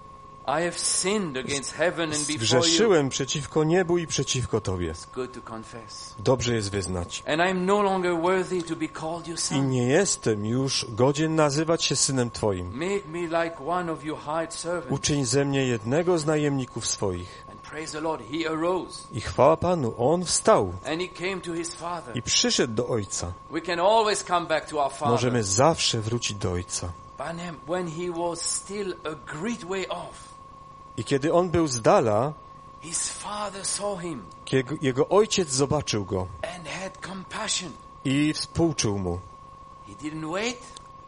I have sinned against heaven and before you.
zgrzeszyłem przeciwko niebu i przeciwko Tobie.
It's good to confess.
Dobrze jest wyznać.
And I'm no longer worthy to be called your
I
son.
nie jestem już godzien nazywać się synem Twoim.
Make me like one of your hired servants.
Uczyń ze mnie jednego z najemników swoich.
And praise the Lord, he arose.
I chwała Panu, on wstał
And he came to his father.
i przyszedł do Ojca.
We can always come back to our father.
Możemy zawsze wrócić do Ojca.
But when he was still a great way off,
I kiedy on był z dala,
his father saw him
jego, jego ojciec zobaczył go
and had compassion.
i współczuł mu.
He didn't wait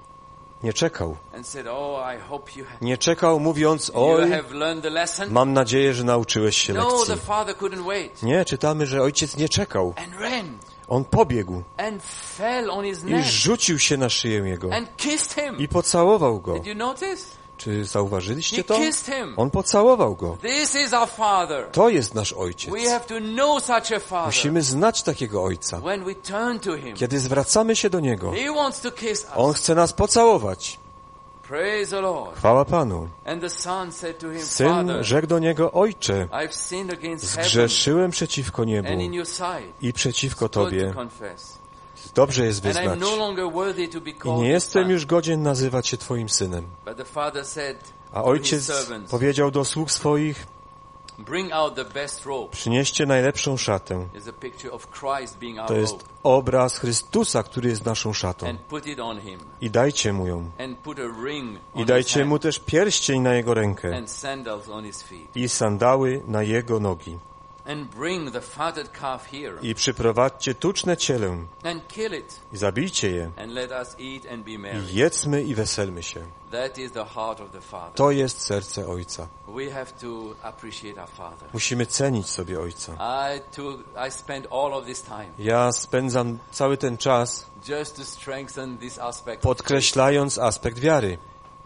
Nie czekał.
and said, "Oh, I hope you have,
Nie czekał, mówiąc:
you
oj,
have learned the lesson."
mam nadzieję, że nauczyłeś się
No,
lekcji.
the father couldn't wait
Nie, czytamy, że ojciec nie czekał.
and ran
On pobiegł
and fell on his
i
neck
rzucił się na szyję jego
and kissed him.
i pocałował go.
Did you notice?
Czy zauważyliście
He
to?
kissed him.
On pocałował go.
This is our father.
To jest nasz ojciec.
We have to know such a father.
Musimy znać takiego ojca.
When we turn to him,
Kiedy zwracamy się do niego,
he wants to kiss
on
us.
chce nas pocałować.
Praise the Lord.
Chwała Panu.
And the son said to him,
Syn
Father,
rzekł do niego: Ojcze,
I've sinned against heaven
zgrzeszyłem przeciwko niebu
and in your sight.
i przeciwko
It's good to
Tobie.
confess.
Dobrze jest
And I'm
wyznać.
no longer worthy to be
I
called
nie
your
jestem
son.
już godzien nazywać się Twoim synem.
But the father said
A
to his
ojciec
servants,
powiedział do sług swoich:
bring out the best robe.
przynieście najlepszą szatę.
Is a picture of Christ being our
To jest
robe.
obraz Chrystusa, który jest naszą szatą.
And put it on him.
I dajcie mu ją.
And put a ring
I
on
dajcie
his
mu
hand.
też pierścień na jego rękę
And sandals on his feet.
i sandały na jego nogi.
And bring the fatted calf here.
I przyprowadźcie tuczne cielę
And kill it.
i zabijcie je.
And let us eat and be merry.
I jedzmy i weselmy się.
That is the heart of the Father.
To jest serce Ojca.
We have to appreciate our Father.
Musimy cenić sobie Ojca.
I took, I spent all of this time
Ja spędzam cały ten czas
just to strengthen this aspect.
podkreślając aspekt wiary.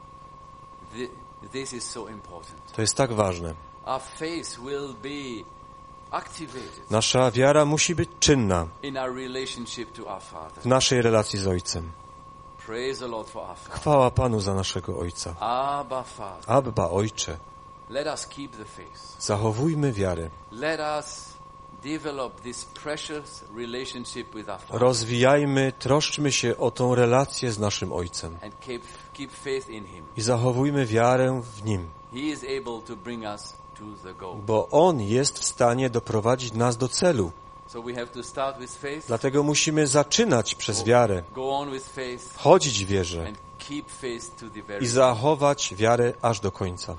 Thi- This is so important.
To jest tak ważne.
Our faith will be activated
Nasza wiara musi być czynna
in our relationship to our Father.
w naszej relacji z Ojcem.
Praise the Lord for our Father.
Chwała Panu za naszego Ojca.
Abba Father.
Abba, Ojcze,
Let us keep the faith.
zachowujmy wiarę.
Let us develop this precious relationship with our Father.
Rozwijajmy, troszczmy się o tą relację z naszym Ojcem.
And keep, keep faith in Him.
I zachowujmy wiarę w Nim,
He is able to bring us to the goal.
bo On jest w stanie doprowadzić nas do celu.
So we have to start with faith,
Dlatego musimy zaczynać przez wiarę,
go on with faith,
chodzić w wierze
and keep faith to the very
i
end.
zachować wiarę aż do końca.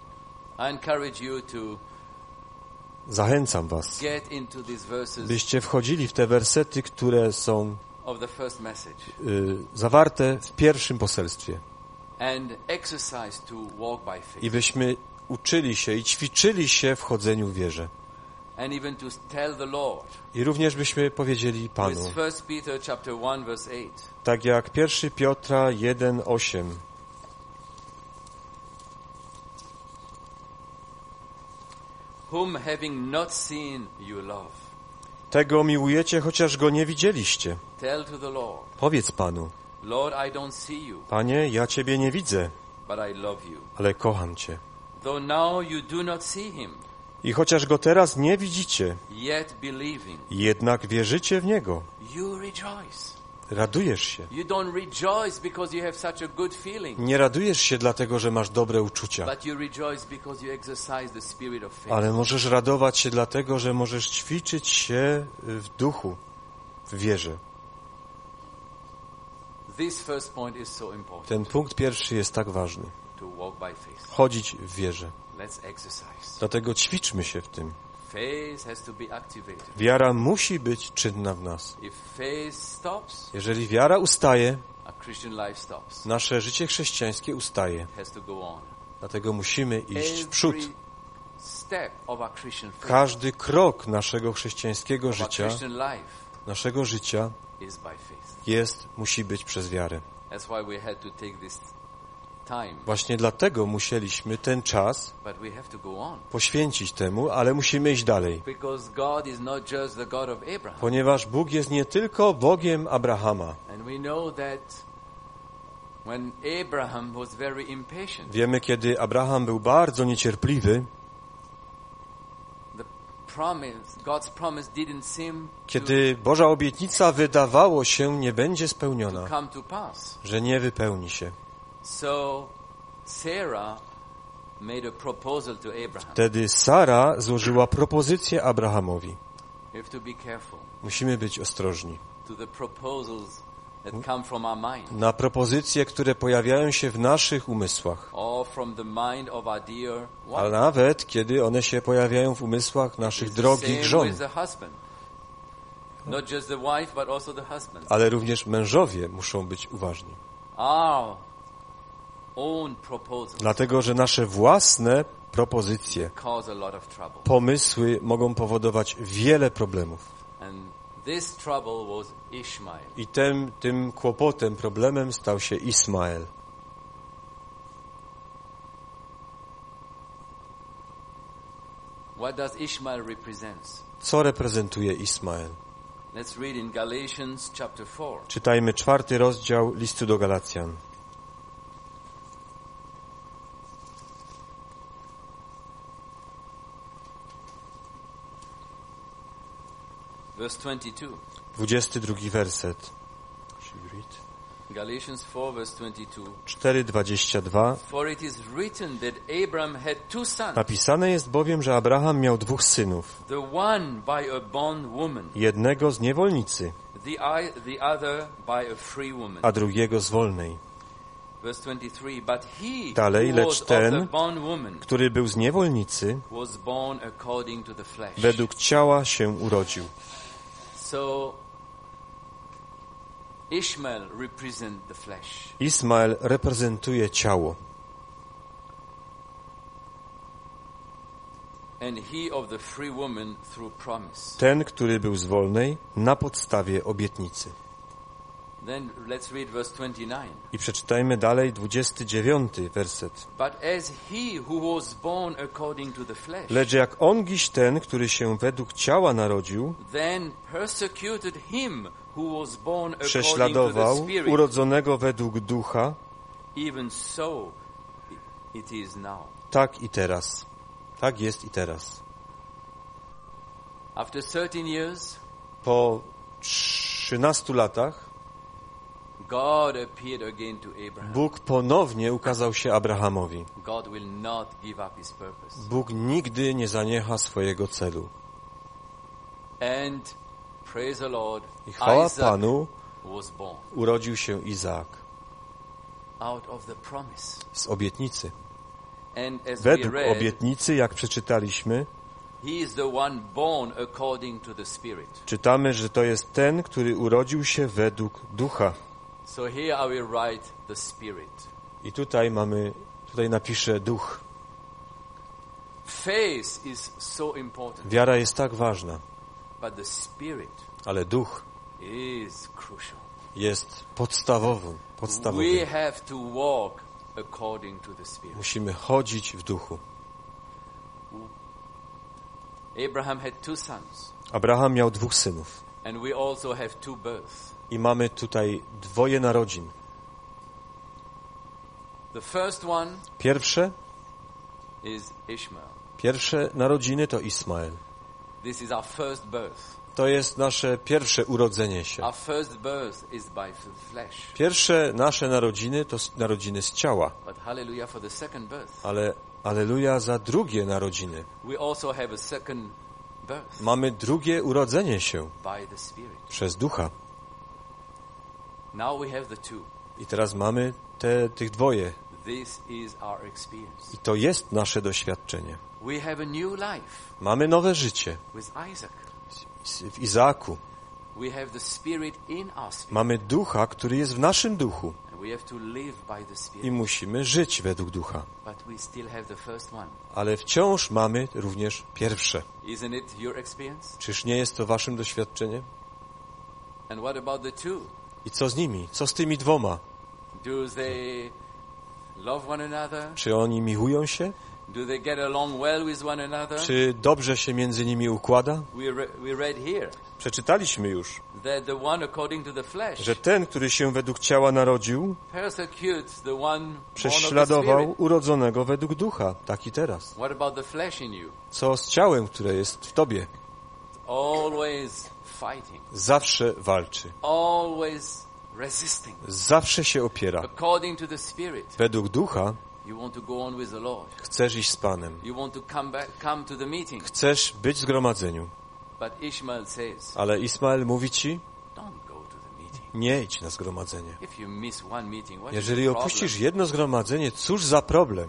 I encourage you to
Zachęcam was,
get into these verses
byście wchodzili w te wersety, które są
of the first message
y, zawarte w pierwszym poselstwie.
and exercise to walk by faith.
I byśmy uczyli się i ćwiczyli się w chodzeniu w wierze.
And even to tell the Lord.
I również byśmy powiedzieli Panu,
With First Peter chapter one verse eight.
tak jak pierwszy Piotra jeden osiem.
Whom having not seen you love.
Tego miłujecie, chociaż go nie widzieliście.
Tell to the Lord.
Powiedz Panu,
Lord, I don't see you,
Panie, ja Ciebie nie widzę,
but I love you.
ale kocham Cię.
Though now you do not see him,
I chociaż go teraz nie widzicie,
yet believing,
jednak wierzycie w Niego.
you rejoice.
radujesz się.
You don't rejoice because you have such a good feeling.
Nie radujesz się dlatego, że masz dobre uczucia.
But you rejoice because you exercise the spirit of faith.
Ale możesz radować się dlatego, że możesz ćwiczyć się w duchu, w wierze.
This first point is so important.
Ten punkt pierwszy jest tak ważny.
To walk by faith.
Chodzić w wierze.
Let's exercise.
Dlatego ćwiczmy się w tym.
Faith has to be activated.
Wiara musi być czynna w nas.
If faith stops,
jeżeli wiara ustaje,
our Christian life stops.
Nasze życie chrześcijańskie ustaje.
Has to go on.
Dlatego musimy iść w przód.
Step of our Christian faith,
każdy krok naszego chrześcijańskiego
of our
życia,
Christian life,
naszego życia
is by faith.
jest, musi być przez wiarę.
That's why we had to take this time.
Właśnie dlatego musieliśmy ten czas
But we have to go on.
poświęcić temu, ale musimy iść dalej.
Because God is not just the God of Abraham.
Ponieważ Bóg jest nie tylko Bogiem Abrahama.
And we know that when Abraham was very impatient,
wiemy, kiedy Abraham był bardzo niecierpliwy,
the promise, God's promise didn't seem
kiedy Boża obietnica wydawało się nie będzie
to
spełniona,
come to pass.
że nie wypełni się.
So Sarah made a proposal to Abraham.
Wtedy Sara złożyła propozycję Abrahamowi.
We have to be careful
Musimy być ostrożni.
to the proposals that come from our mind,
Na propozycje, które pojawiają się w naszych umysłach,
or from the mind of our dear
a
wife.
nawet kiedy one się pojawiają w umysłach naszych
It's the
drogich
same
żon.
with the husband. Not just the wife, but also the husband.
Ale również mężowie muszą być uważni.
Our own proposals
Dlatego, że nasze własne propozycje,
cause a lot of trouble.
pomysły mogą powodować wiele problemów.
And this trouble was Ishmael.
I tym, tym kłopotem, problemem stał się Ismael.
What does Ishmael represent?
Co reprezentuje Ismael?
Let's read in Galatians chapter four.
Czytajmy czwarty rozdział listu do Galacjan.
Verse twenty-two.
dwudziesty drugi werset.
Galatians four verse twenty-two.
cztery dwadzieścia dwa.
For it is written that Abraham had two sons.
Napisane jest bowiem, że Abraham miał dwóch synów.
The one by a bondwoman,
Jednego z niewolnicy,
the i- the other by a free woman.
a drugiego z wolnej.
Verse twenty-three. But he
Dalej,
who
lecz
was of
ten,
the bondwoman
który był z niewolnicy,
was born according to the flesh.
według ciała się urodził.
So Ishmael represents the flesh.
Ismael reprezentuje ciało,
And he of the free woman through promise.
ten, który był z wolnej na podstawie obietnicy.
Then let's read verse twenty-nine.
I przeczytajmy dalej dwudziesty dziewiąty werset.
But as he who was born according to the flesh,
Lecz jak ongiś ten, który się według ciała narodził,
then persecuted him who was born according to the
prześladował
Spirit,
urodzonego według ducha,
even so it is now.
tak i teraz. Tak jest i teraz.
After thirteen years,
Po trzynastu latach
God appeared again to Abraham.
Bóg ponownie ukazał się Abrahamowi.
God will not give up his purpose.
Bóg nigdy nie zaniecha swojego celu.
And praise the Lord,
I chwała
Isaac
Panu,
was born
urodził się Izaak
out of the promise.
z obietnicy.
And as we
Według
read,
obietnicy, jak przeczytaliśmy,
he is the one born according to the Spirit.
czytamy, że to jest ten, który urodził się według ducha.
So here I will write the Spirit.
I tutaj mamy, tutaj napiszę duch.
Faith is so important,
Wiara jest tak ważna,
but the Spirit
ale duch
is crucial.
jest podstawowym,
We
podstawowym.
have to walk according to the Spirit.
Musimy chodzić w duchu.
Abraham had two sons,
Abraham miał dwóch synów
and we also have two births.
i mamy tutaj dwoje narodzin.
The first one
Pierwsze,
is Ishmael.
pierwsze narodziny to Ismael.
This is our first birth.
To jest nasze pierwsze urodzenie się.
Our first birth is by flesh.
Pierwsze nasze narodziny to narodziny z ciała.
But hallelujah for the second birth.
Ale alleluja za drugie narodziny.
We also have a second birth.
Mamy drugie urodzenie się
by the Spirit.
Przez Ducha.
Now we have the two.
I teraz mamy te, tych dwoje.
This is our experience.
I to jest nasze doświadczenie.
We have a new life.
Mamy nowe życie.
With Isaac.
W Izaaku.
We have the Spirit in our spirit.
Mamy Ducha, który jest w naszym duchu.
And we have to live by the Spirit.
I musimy żyć według Ducha.
But we still have the first one.
Ale wciąż mamy również pierwsze.
Isn't it your experience?
Czyż nie jest to waszym doświadczeniem?
And what about the two?
I co z nimi? Co z tymi dwoma?
Do they love one another?
Czy oni miłują się?
Do they get along well with one another?
Czy dobrze się między nimi układa?
We, re we read here.
Przeczytaliśmy już,
that the one according to the flesh
że ten, który się według ciała narodził,
persecutes the one
prześladował urodzonego według ducha. Tak i teraz.
What about the flesh in you?
Co z ciałem, które jest w tobie?
Always fighting.
Zawsze walczy.
Always resisting.
Zawsze się opiera.
According to the Spirit.
Według ducha
you want to go on with the Lord.
Chcesz iść z Panem.
You want to come back, come to the meeting.
Chcesz być w zgromadzeniu.
But Ishmael says,
ale Ismael mówi ci,
don't go to the meeting.
Nie idź na zgromadzenie.
If you miss one meeting, what
Jeżeli
is the
opuścisz
problem?
jedno zgromadzenie, cóż za problem?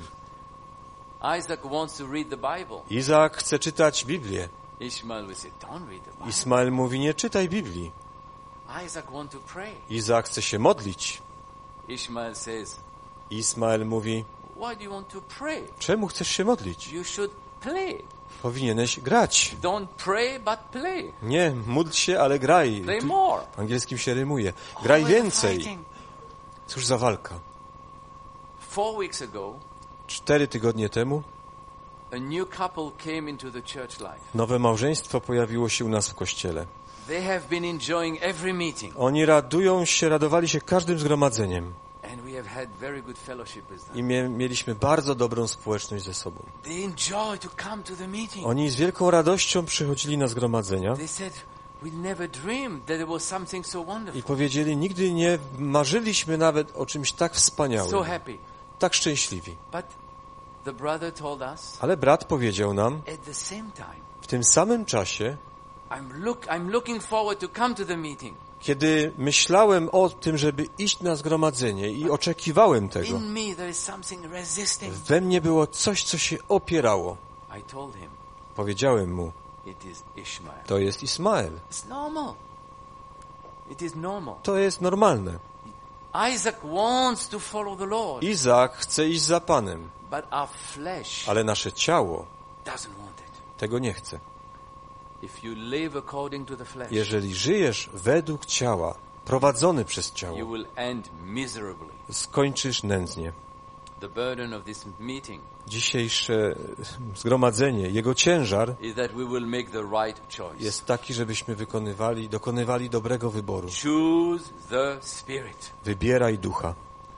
Isaac wants to read the Bible.
Izaak chce czytać Biblię.
Ishmael will say, don't read the Bible.
Ismael mówi, nie czytaj Biblii.
Isaac want to pray.
Izaak chce się modlić.
Ishmael says,
Ismael mówi,
why do you want to pray?
Czemu chcesz się modlić?
You should play.
Powinieneś grać.
Don't pray, but play.
Nie, módl się, ale graj.
Play more.
W angielskim się rymuje. Graj
Always
więcej.
fighting.
Cóż za walka.
Four weeks ago,
Cztery tygodnie temu
a new couple came into the church life.
nowe małżeństwo pojawiło się u nas w kościele.
They have been enjoying every meeting.
Oni radują się, radowali się każdym zgromadzeniem.
And we have had very good fellowship with them.
I mie mieliśmy bardzo dobrą społeczność ze sobą.
They enjoy to come to the meeting.
Oni z wielką radością przychodzili na zgromadzenia.
They said, we never dreamed that there was something so wonderful.
I powiedzieli, nigdy nie marzyliśmy nawet o czymś tak wspaniałym.
So happy.
Tak szczęśliwi.
But the brother told us,
ale brat powiedział nam,
at the same time,
w tym samym czasie,
I'm, look, I'm looking forward to come to the meeting.
Kiedy myślałem o tym, żeby iść na zgromadzenie i oczekiwałem tego,
In me there is something resisting.
we mnie było coś, co się opierało.
I told him,
powiedziałem mu,
it is Ishmael.
to jest Ismael.
It's normal. It is normal.
To jest normalne.
Isaac wants to follow the Lord.
Izaak chce iść za Panem,
But our flesh
ale nasze ciało
doesn't want it.
tego nie chce.
If you live according to the flesh,
Jeżeli żyjesz według ciała, prowadzony przez ciało,
you will end miserably.
skończysz nędznie.
The burden of this meeting
Dzisiejsze zgromadzenie, jego ciężar
is that we will make the right choice.
jest taki, żebyśmy wykonywali, dokonywali dobrego wyboru.
Choose the Spirit.
Wybieraj ducha.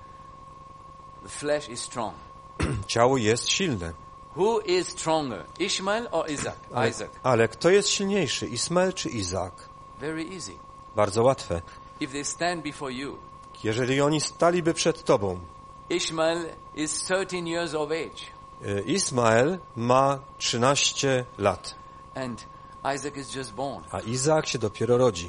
The flesh is strong.
Ciało jest silne.
Who is stronger, Ishmael or Isaac?
Ale,
Isaac.
ale kto jest silniejszy, Ismael czy Izaak?
Very easy.
Bardzo łatwe.
If they stand before you,
Jeżeli oni staliby przed tobą,
Ishmael is thirteen years of age.
Ismael ma trzynaście lat,
And Isaac is just born.
a Izaak się dopiero rodzi.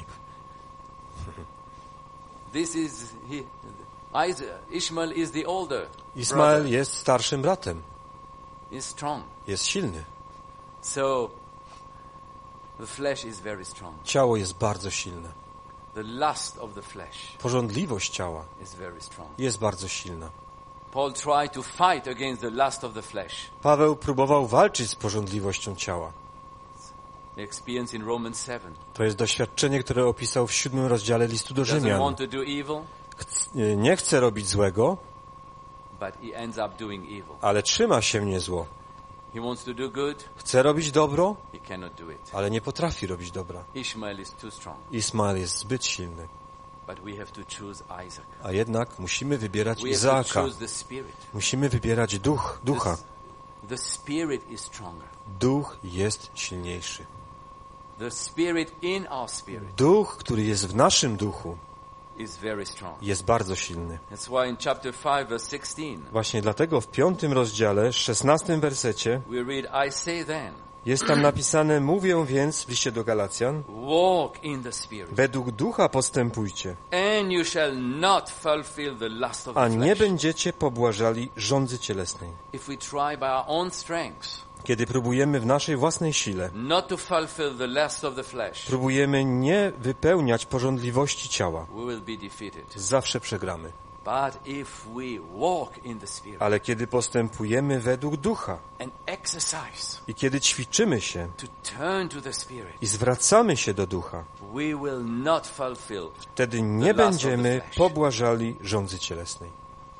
This is he, Isaac, Ishmael is the older
Ismael
brother.
jest starszym bratem.
Is strong.
Jest silny.
So the flesh is very strong.
Ciało jest bardzo silne.
The lust of the flesh
Pożądliwość ciała
is very strong.
jest bardzo silna.
Paul tried to fight against the lust of the flesh.
Paweł próbował walczyć z pożądliwością ciała.
The experience in Romans seven.
To jest doświadczenie, które opisał w siódmym rozdziale listu do
Doesn't
Rzymian.
want to do evil,
Chc- nie chce robić złego,
but he ends up doing evil.
ale trzyma się mnie zło.
He wants to do good,
Chce robić dobro,
he cannot do it.
ale nie potrafi robić dobra.
Ishmael is too strong,
Ismael jest zbyt silny.
but we have to choose Isaac.
A jednak musimy wybierać
We have to
Izaaka.
choose the Spirit.
Musimy wybierać duch, ducha.
The Spirit is stronger.
Duch jest silniejszy.
The spirit in our spirit.
Duch, który jest w naszym duchu,
is very strong.
Jest bardzo silny.
That's why in chapter five, verse sixteen,
Właśnie dlatego w piątym rozdziale, szesnastym wersecie
we read, I say then,
jest tam napisane, mówię więc w liście do Galacjan,
walk in the spirit,
według ducha postępujcie,
and you shall not fulfill the lust of the
a
flesh.
nie będziecie pobłażali żądzy cielesnej.
If we try by our own strength,
kiedy próbujemy w naszej własnej sile,
not to fulfill the lust of the flesh,
próbujemy nie wypełniać pożądliwości ciała,
we will be defeated.
Zawsze przegramy.
But if we walk in the spirit,
ale kiedy postępujemy według ducha
and exercise,
i kiedy ćwiczymy się
to turn to the spirit,
i zwracamy się do ducha,
we will not fulfill
wtedy nie będziemy pobłażali żądzy cielesnej.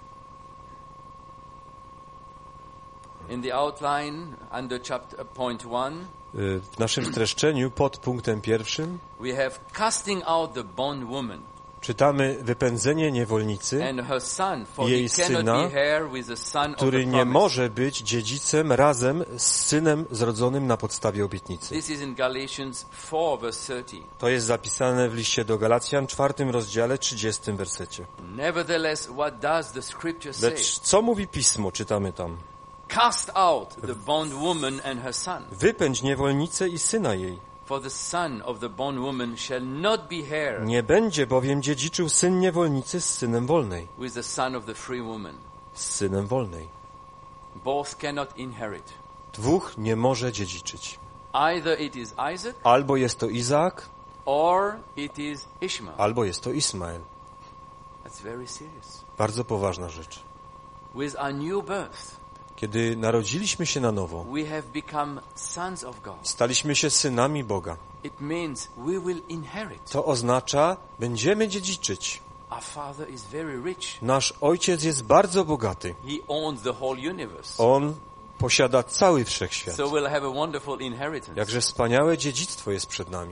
In the outline under chapter point one,
w naszym streszczeniu pod punktem pierwszym
we have casting out the bondwoman,
czytamy wypędzenie niewolnicy i jej syna, który nie może być dziedzicem razem z synem zrodzonym na podstawie obietnicy. To jest zapisane w liście do Galacjan, czwartym rozdziale, trzydziestym wersecie. Lecz co mówi Pismo, czytamy tam?
Cast out the bondwoman and her son.
Wypędź niewolnicę i syna jej.
For the son of the bondwoman shall not be heir.
Nie będzie bowiem dziedziczył syn niewolnicy z synem wolnej.
With the son of the free woman.
Z synem wolnej.
Both cannot inherit.
Dwóch nie może dziedziczyć.
Either it is Isaac.
Albo jest to Izaak.
Or it is Ishmael.
Albo jest to Ismael.
That's very serious.
Bardzo poważna rzecz.
With our new birth,
kiedy narodziliśmy się na nowo,
we have become sons of God.
Staliśmy się synami Boga.
It means we will inherit.
To oznacza, będziemy dziedziczyć.
Our Father is very rich.
Nasz Ojciec jest bardzo bogaty.
He owns the whole universe.
On posiada cały wszechświat.
So we'll have a wonderful inheritance.
Jakże wspaniałe dziedzictwo jest przed nami.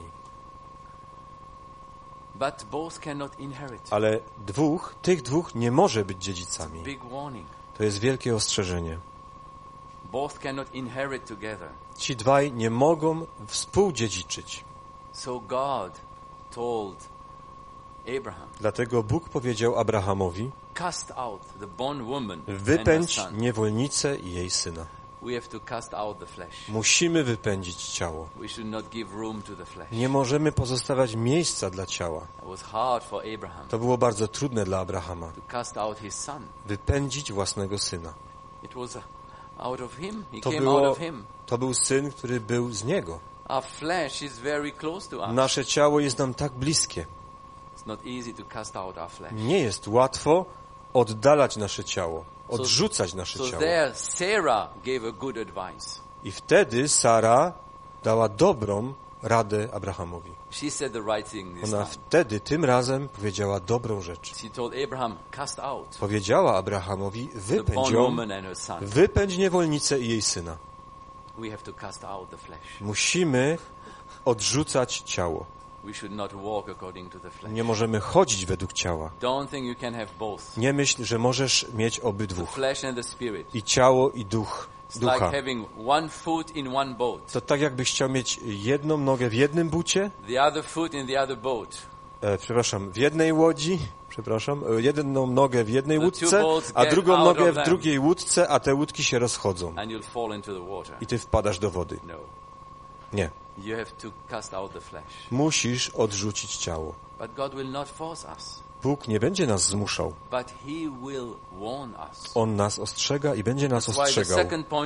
But both cannot inherit.
Ale dwóch, tych dwóch nie może być dziedzicami.
Big warning.
To jest wielkie ostrzeżenie.
Both cannot inherit together.
Ci dwaj nie mogą współdziedziczyć.
So God told Abraham.
Dlatego Bóg powiedział Abrahamowi:
Cast out the bondwoman.
Wypędź niewolnicę i jej syna.
We have to cast out the flesh.
Musimy wypędzić ciało.
We should not give room to the flesh.
Nie możemy pozostawiać miejsca dla ciała.
It was hard for Abraham.
To było bardzo trudne dla Abrahama.
To cast out his son.
Wypędzić własnego syna.
It was out of him. He
to,
came
było,
out of him.
to był syn, który był z niego.
Our flesh is very close to us.
Nasze ciało jest nam tak bliskie.
It's not easy to cast out our flesh.
Nie jest łatwo oddalać nasze ciało, odrzucać nasze
so,
ciało.
So there Sarah gave a good advice.
I wtedy Sara dała dobrą radę Abrahamowi.
She said the right thing this
Ona
time.
wtedy, tym razem, powiedziała dobrą rzecz.
She told Abraham, cast out
Powiedziała Abrahamowi: wypędź ją, wypędź niewolnicę i jej syna.
We have to cast out the flesh.
Musimy odrzucać ciało.
We should not walk according to the flesh.
Nie możemy chodzić według ciała.
Don't think you can have both.
Nie myśl, że możesz mieć obydwu.
The flesh and the spirit.
I ciało, i duch. Ducha.
Like having one foot in one boat.
To tak, jakbyś chciał mieć jedną nogę w jednym bucie,
the other foot in the other boat.
E, przepraszam, w jednej łodzi, przepraszam, jedną nogę w jednej łódce, a drugą nogę w drugiej łódce, a te łódki się rozchodzą.
And you'll fall into the water.
I ty wpadasz do wody.
No.
Nie.
You have to cast out the flesh.
Musisz odrzucić ciało.
But God will not force us.
Bóg nie będzie nas zmuszał.
But he will warn us.
On nas ostrzega i będzie nas ostrzegał.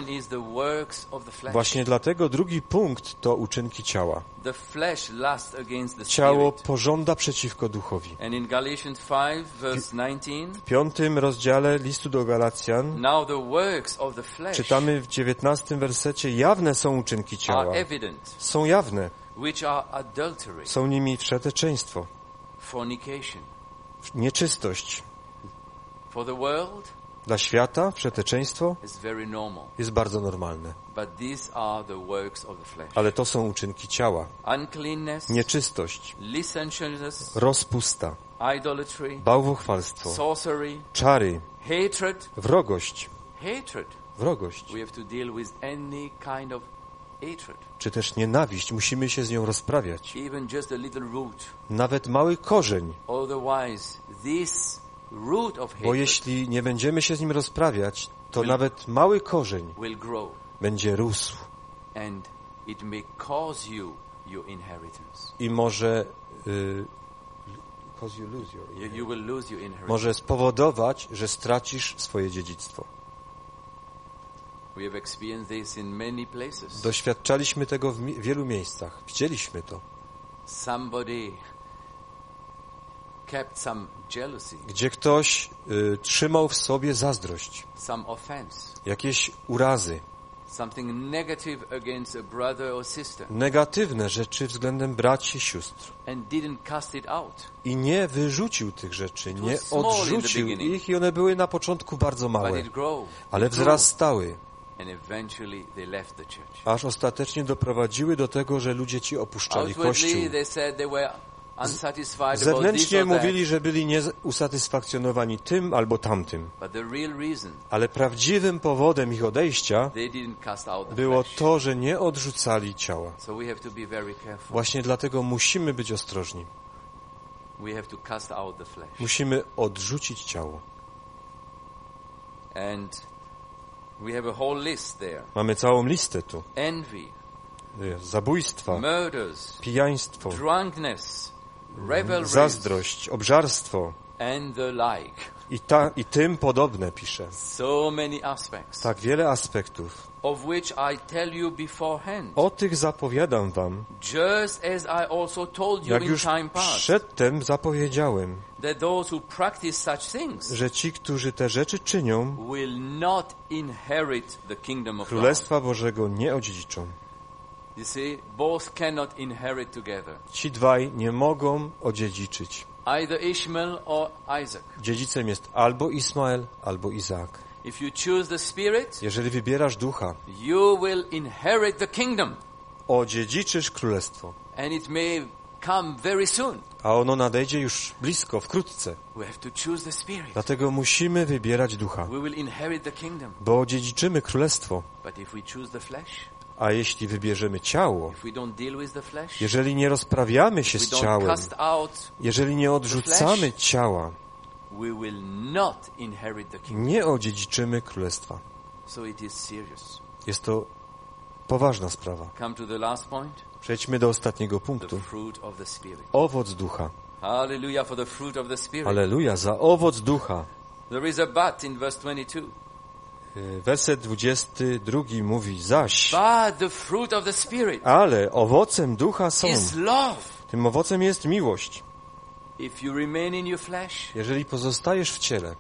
Właśnie dlatego drugi punkt to uczynki ciała.
The flesh lusts against the
Ciało
spirit.
pożąda przeciwko duchowi.
And in Galatians five, verse nineteen,
w piątym rozdziale listu do Galacjan
now the works of the flesh
czytamy w dziewiętnastym wersecie: jawne są uczynki ciała.
are evident,
są jawne.
which are adultery,
są nimi wszeteczeństwo,
fornication.
Nieczystość.
For the world,
dla świata wszeteczeństwo
very normal.
jest bardzo normalne.
But these are the works of the flesh.
Ale to są uczynki ciała.
Uncleanness,
nieczystość,
licentiousness,
rozpusta,
idolatry,
bałwochwalstwo,
sorcery,
czary,
hatred,
wrogość,
hatred.
wrogość.
We have to deal with any kind of
czy też nienawiść, musimy się z nią rozprawiać. Nawet mały korzeń. Bo jeśli nie będziemy się z nim rozprawiać, to nawet mały korzeń będzie rósł. I może y, może spowodować, że stracisz swoje dziedzictwo. Doświadczaliśmy tego w wielu miejscach. Widzieliśmy to. Gdzie ktoś y, trzymał w sobie zazdrość, jakieś urazy, negatywne rzeczy względem braci i sióstr. I nie wyrzucił tych rzeczy, nie odrzucił ich i one były na początku bardzo małe, ale wzrastały. Aż ostatecznie doprowadziły do tego, że ludzie ci opuszczali Kościół. Zewnętrznie mówili, że byli nieusatysfakcjonowani tym albo tamtym. Ale prawdziwym powodem ich odejścia było to, że nie odrzucali ciała. Właśnie dlatego musimy być ostrożni. Musimy odrzucić ciało. Mamy całą listę tu. Zabójstwa, pijaństwo, zazdrość, obżarstwo i, ta, i tym podobne, pisze. Tak wiele aspektów. O tych zapowiadam wam, jak już przedtem zapowiedziałem, że ci, którzy te rzeczy czynią, Królestwa Bożego nie odziedziczą.
You see, both cannot inherit together.
Ci dwaj nie mogą odziedziczyć.
Either Ishmael or Isaac.
Dziedzicem jest albo Ismael, albo Izaak.
If you choose the Spirit,
jeżeli wybierasz Ducha,
you will inherit the kingdom.
Odziedziczysz królestwo.
And it may come very soon.
A ono nadejdzie już blisko, wkrótce.
We have to choose the Spirit.
Dlatego musimy wybierać Ducha.
We will inherit the kingdom.
Bo odziedziczymy królestwo.
But if we choose the flesh,
a jeśli wybierzemy ciało, jeżeli nie rozprawiamy się z ciałem, jeżeli nie odrzucamy ciała, nie odziedziczymy królestwa. Jest to poważna sprawa. Przejdźmy do ostatniego punktu. Owoc ducha. Halleluja za owoc ducha. Werset dwudziesty drugi mówi zaś, ale owocem ducha są, tym owocem jest miłość. Jeżeli pozostajesz w ciele,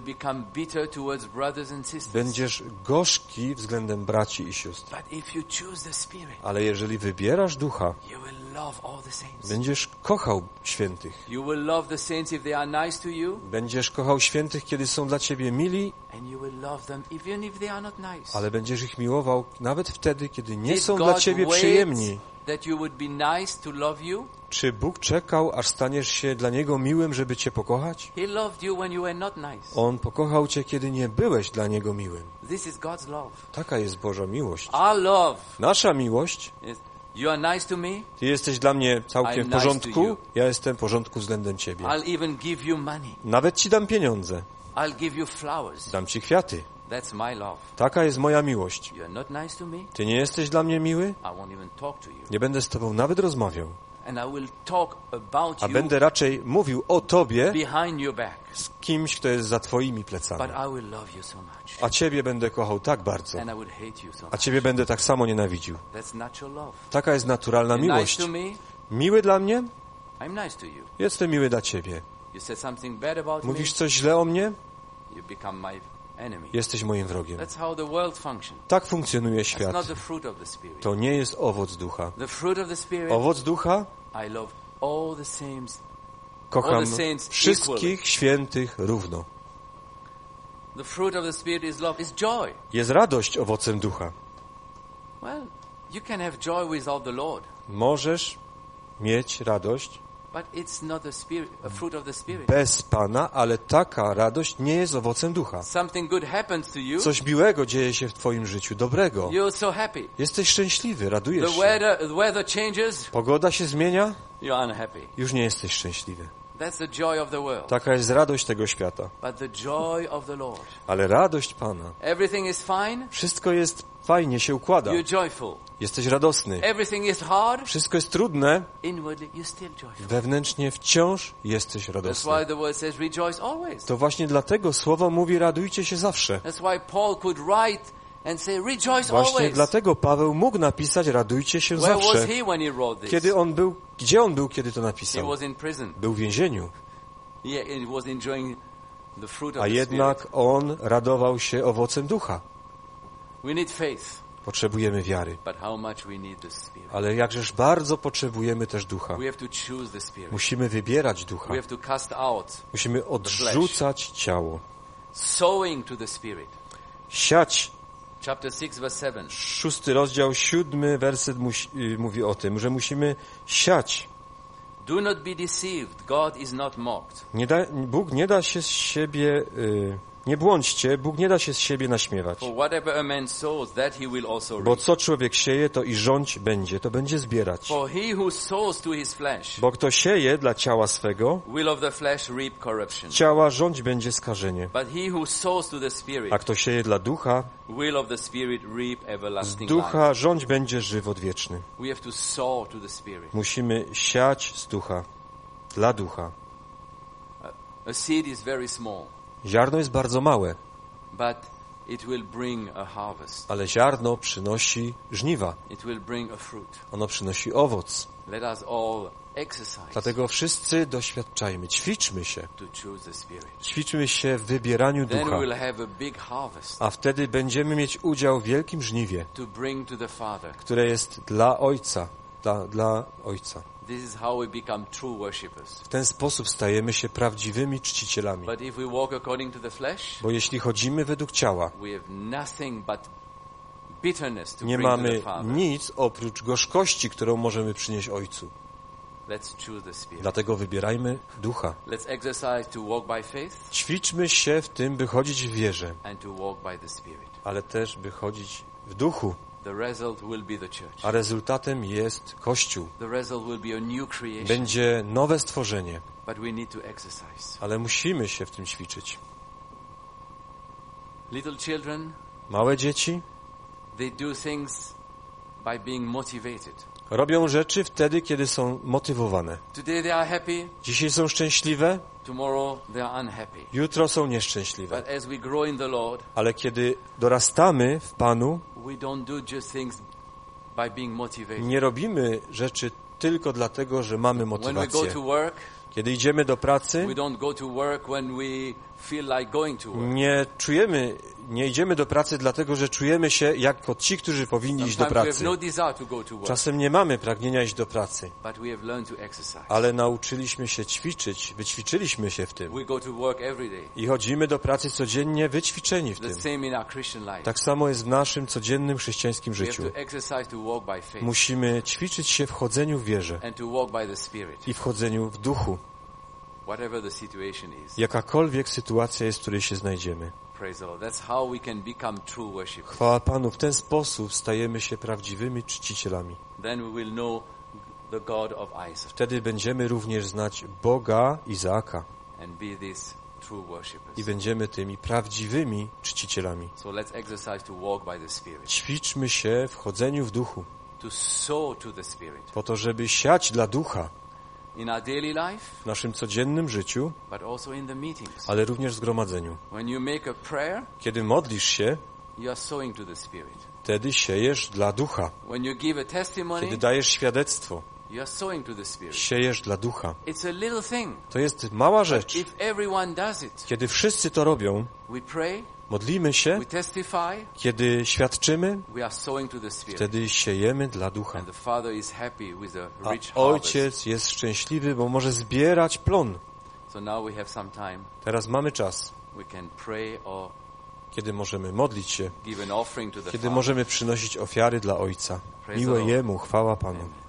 będziesz gorzki względem braci i sióstr. Ale jeżeli wybierasz ducha, będziesz kochał świętych. Będziesz kochał świętych, kiedy są dla ciebie mili, ale będziesz ich miłował nawet wtedy, kiedy nie są dla ciebie przyjemni. Czy Bóg czekał, aż staniesz się dla Niego miłym, żeby cię pokochać? On pokochał cię, kiedy nie byłeś dla Niego miłym. Taka jest Boża miłość. Nasza miłość. Ty jesteś dla mnie całkiem w porządku, ja jestem w porządku względem ciebie. Nawet ci dam pieniądze. Dam ci kwiaty. Taka jest moja miłość. Ty nie jesteś dla mnie miły? Nie będę z tobą nawet rozmawiał. A będę raczej mówił o tobie z kimś, kto jest za twoimi plecami. A ciebie będę kochał tak bardzo. A ciebie będę tak samo nienawidził. Taka jest naturalna miłość. Miły dla mnie? Jestem miły dla ciebie. Mówisz coś źle o mnie? Jesteś moim wrogiem. Tak funkcjonuje świat. To nie jest owoc ducha. Owoc ducha? Kocham wszystkich świętych równo. Jest radość owocem ducha. Możesz mieć radość bez Pana, ale taka radość nie jest owocem ducha. Coś miłego dzieje się w twoim życiu, dobrego. Jesteś szczęśliwy, radujesz się. Pogoda się zmienia, już nie jesteś szczęśliwy. Taka jest radość tego świata. Ale radość Pana, wszystko jest fajnie, się układa. Jesteś radosny. Wszystko jest trudne. Wewnętrznie wciąż jesteś radosny. To właśnie dlatego Słowo mówi, radujcie się zawsze. Właśnie dlatego Paweł mógł napisać, radujcie się zawsze. Kiedy on był, gdzie on był, kiedy to napisał? Był w więzieniu. A jednak on radował się owocem ducha. Potrzebujemy wiary. Ale jakżeż bardzo potrzebujemy też ducha. Musimy wybierać ducha. Musimy odrzucać ciało. Siać. Szósty rozdział, siódmy werset mówi o tym, że musimy siać.
Do not be deceived. God is not mocked.
Nie da, Bóg nie da się z siebie, y, nie błądźcie, Bóg nie da się z siebie naśmiewać.
For whatever a man sows, that he will also reap.
Bo co człowiek sieje, to i rządź będzie, to będzie zbierać.
For he who sows to his flesh,
bo kto sieje dla ciała swego,
will of the flesh reap corruption.
Ciała rządź będzie skażenie.
But he who sows to the spirit,
a kto sieje dla ducha,
will of the spirit reap everlasting
z ducha
life.
rządź będzie żywot wieczny.
We have to sow to the spirit.
Musimy siać z ducha, dla ducha.
A seed is very small.
Ziarno jest bardzo małe,
but it will bring a harvest.
Ale ziarno przynosi żniwa.
It will bring a fruit.
Ono przynosi owoc.
Let us all exercise.
Dlatego wszyscy doświadczajmy, ćwiczmy się.
To choose the spirit.
Ćwiczmy się w wybieraniu
Then
ducha.
we will have a big harvest.
A wtedy będziemy mieć udział w wielkim żniwie,
to bring to the Father.
które jest dla Ojca, dla, dla Ojca.
This is how we become true worshippers.
W ten sposób stajemy się prawdziwymi czcicielami.
But if we walk according to the flesh,
bo jeśli chodzimy według ciała,
we have nothing but bitterness to
nie
bring
mamy
to the Father.
nic oprócz gorzkości, którą możemy przynieść Ojcu.
Let's choose the spirit.
Dlatego wybierajmy ducha.
Let's exercise to walk by faith.
Ćwiczmy się w tym, by chodzić w wierze,
and to walk by the spirit.
ale też by chodzić w duchu.
The result will be the church.
A rezultatem jest Kościół.
The result will be a new creation.
Będzie nowe stworzenie.
But we need to exercise.
Ale musimy się w tym ćwiczyć.
Little children,
małe dzieci,
they do things by being motivated.
Robią rzeczy wtedy, kiedy są motywowane.
Today they are happy.
Dzisiaj są szczęśliwe.
Tomorrow they are unhappy.
Jutro są nieszczęśliwe.
But as we grow in the Lord,
ale kiedy dorastamy w Panu,
we don't do just things by being motivated.
Nie robimy rzeczy tylko dlatego, że mamy motywację.
When we go to work,
kiedy idziemy do pracy,
we don't go to work when we feel like going to work.
Nie czujemy, nie idziemy do pracy dlatego, że czujemy się jako ci, którzy powinni iść do pracy.
No desire to go to work.
Czasem nie mamy pragnienia iść do pracy.
But we have learned to exercise.
Ale nauczyliśmy się ćwiczyć, wyćwiczyliśmy się w tym.
We go to work every day.
I chodzimy do pracy codziennie wyćwiczeni w
The
tym.
same in our Christian life.
Tak samo jest w naszym codziennym chrześcijańskim
We
życiu.
have to exercise to walk by faith.
Musimy ćwiczyć się w chodzeniu w wierze
and to walk by the Spirit.
i w chodzeniu w duchu.
Whatever the situation is.
Jakakolwiek sytuacja jest, w której się znajdziemy.
Praise the Lord. That's how we can become true worshippers.
Chwała Panu, w ten sposób stajemy się prawdziwymi czcicielami.
Then we will know the God of Isaac.
Wtedy będziemy również znać Boga Izaaka.
And be these true worshippers.
I będziemy tymi prawdziwymi czcicielami.
So let's exercise to walk by the Spirit.
Ćwiczmy się w chodzeniu w duchu.
To sow to the Spirit.
Po to, żeby siać dla ducha.
In our daily life,
w naszym codziennym życiu,
but also in the meetings.
ale również w zgromadzeniu.
When you make a prayer,
kiedy modlisz się,
you are sowing to the Spirit.
Wtedy siejesz dla ducha.
When you give a testimony,
kiedy dajesz świadectwo,
you are sowing to the Spirit.
siejesz dla ducha.
It's a little thing.
To jest mała rzecz.
If everyone does it,
kiedy wszyscy to robią,
we pray,
modlimy się,
we testify,
kiedy świadczymy,
we are sowing to the Spirit.
wtedy siejemy dla ducha.
And the Father is happy with a rich
A Ojciec jest szczęśliwy, bo może zbierać plon.
So now we have some time.
Teraz mamy czas,
we can pray or
kiedy możemy modlić się,
give an offering to the
kiedy
Father.
możemy przynosić ofiary dla Ojca.
Praise
Miłe
the Lord.
Jemu, chwała Panu.
Amen.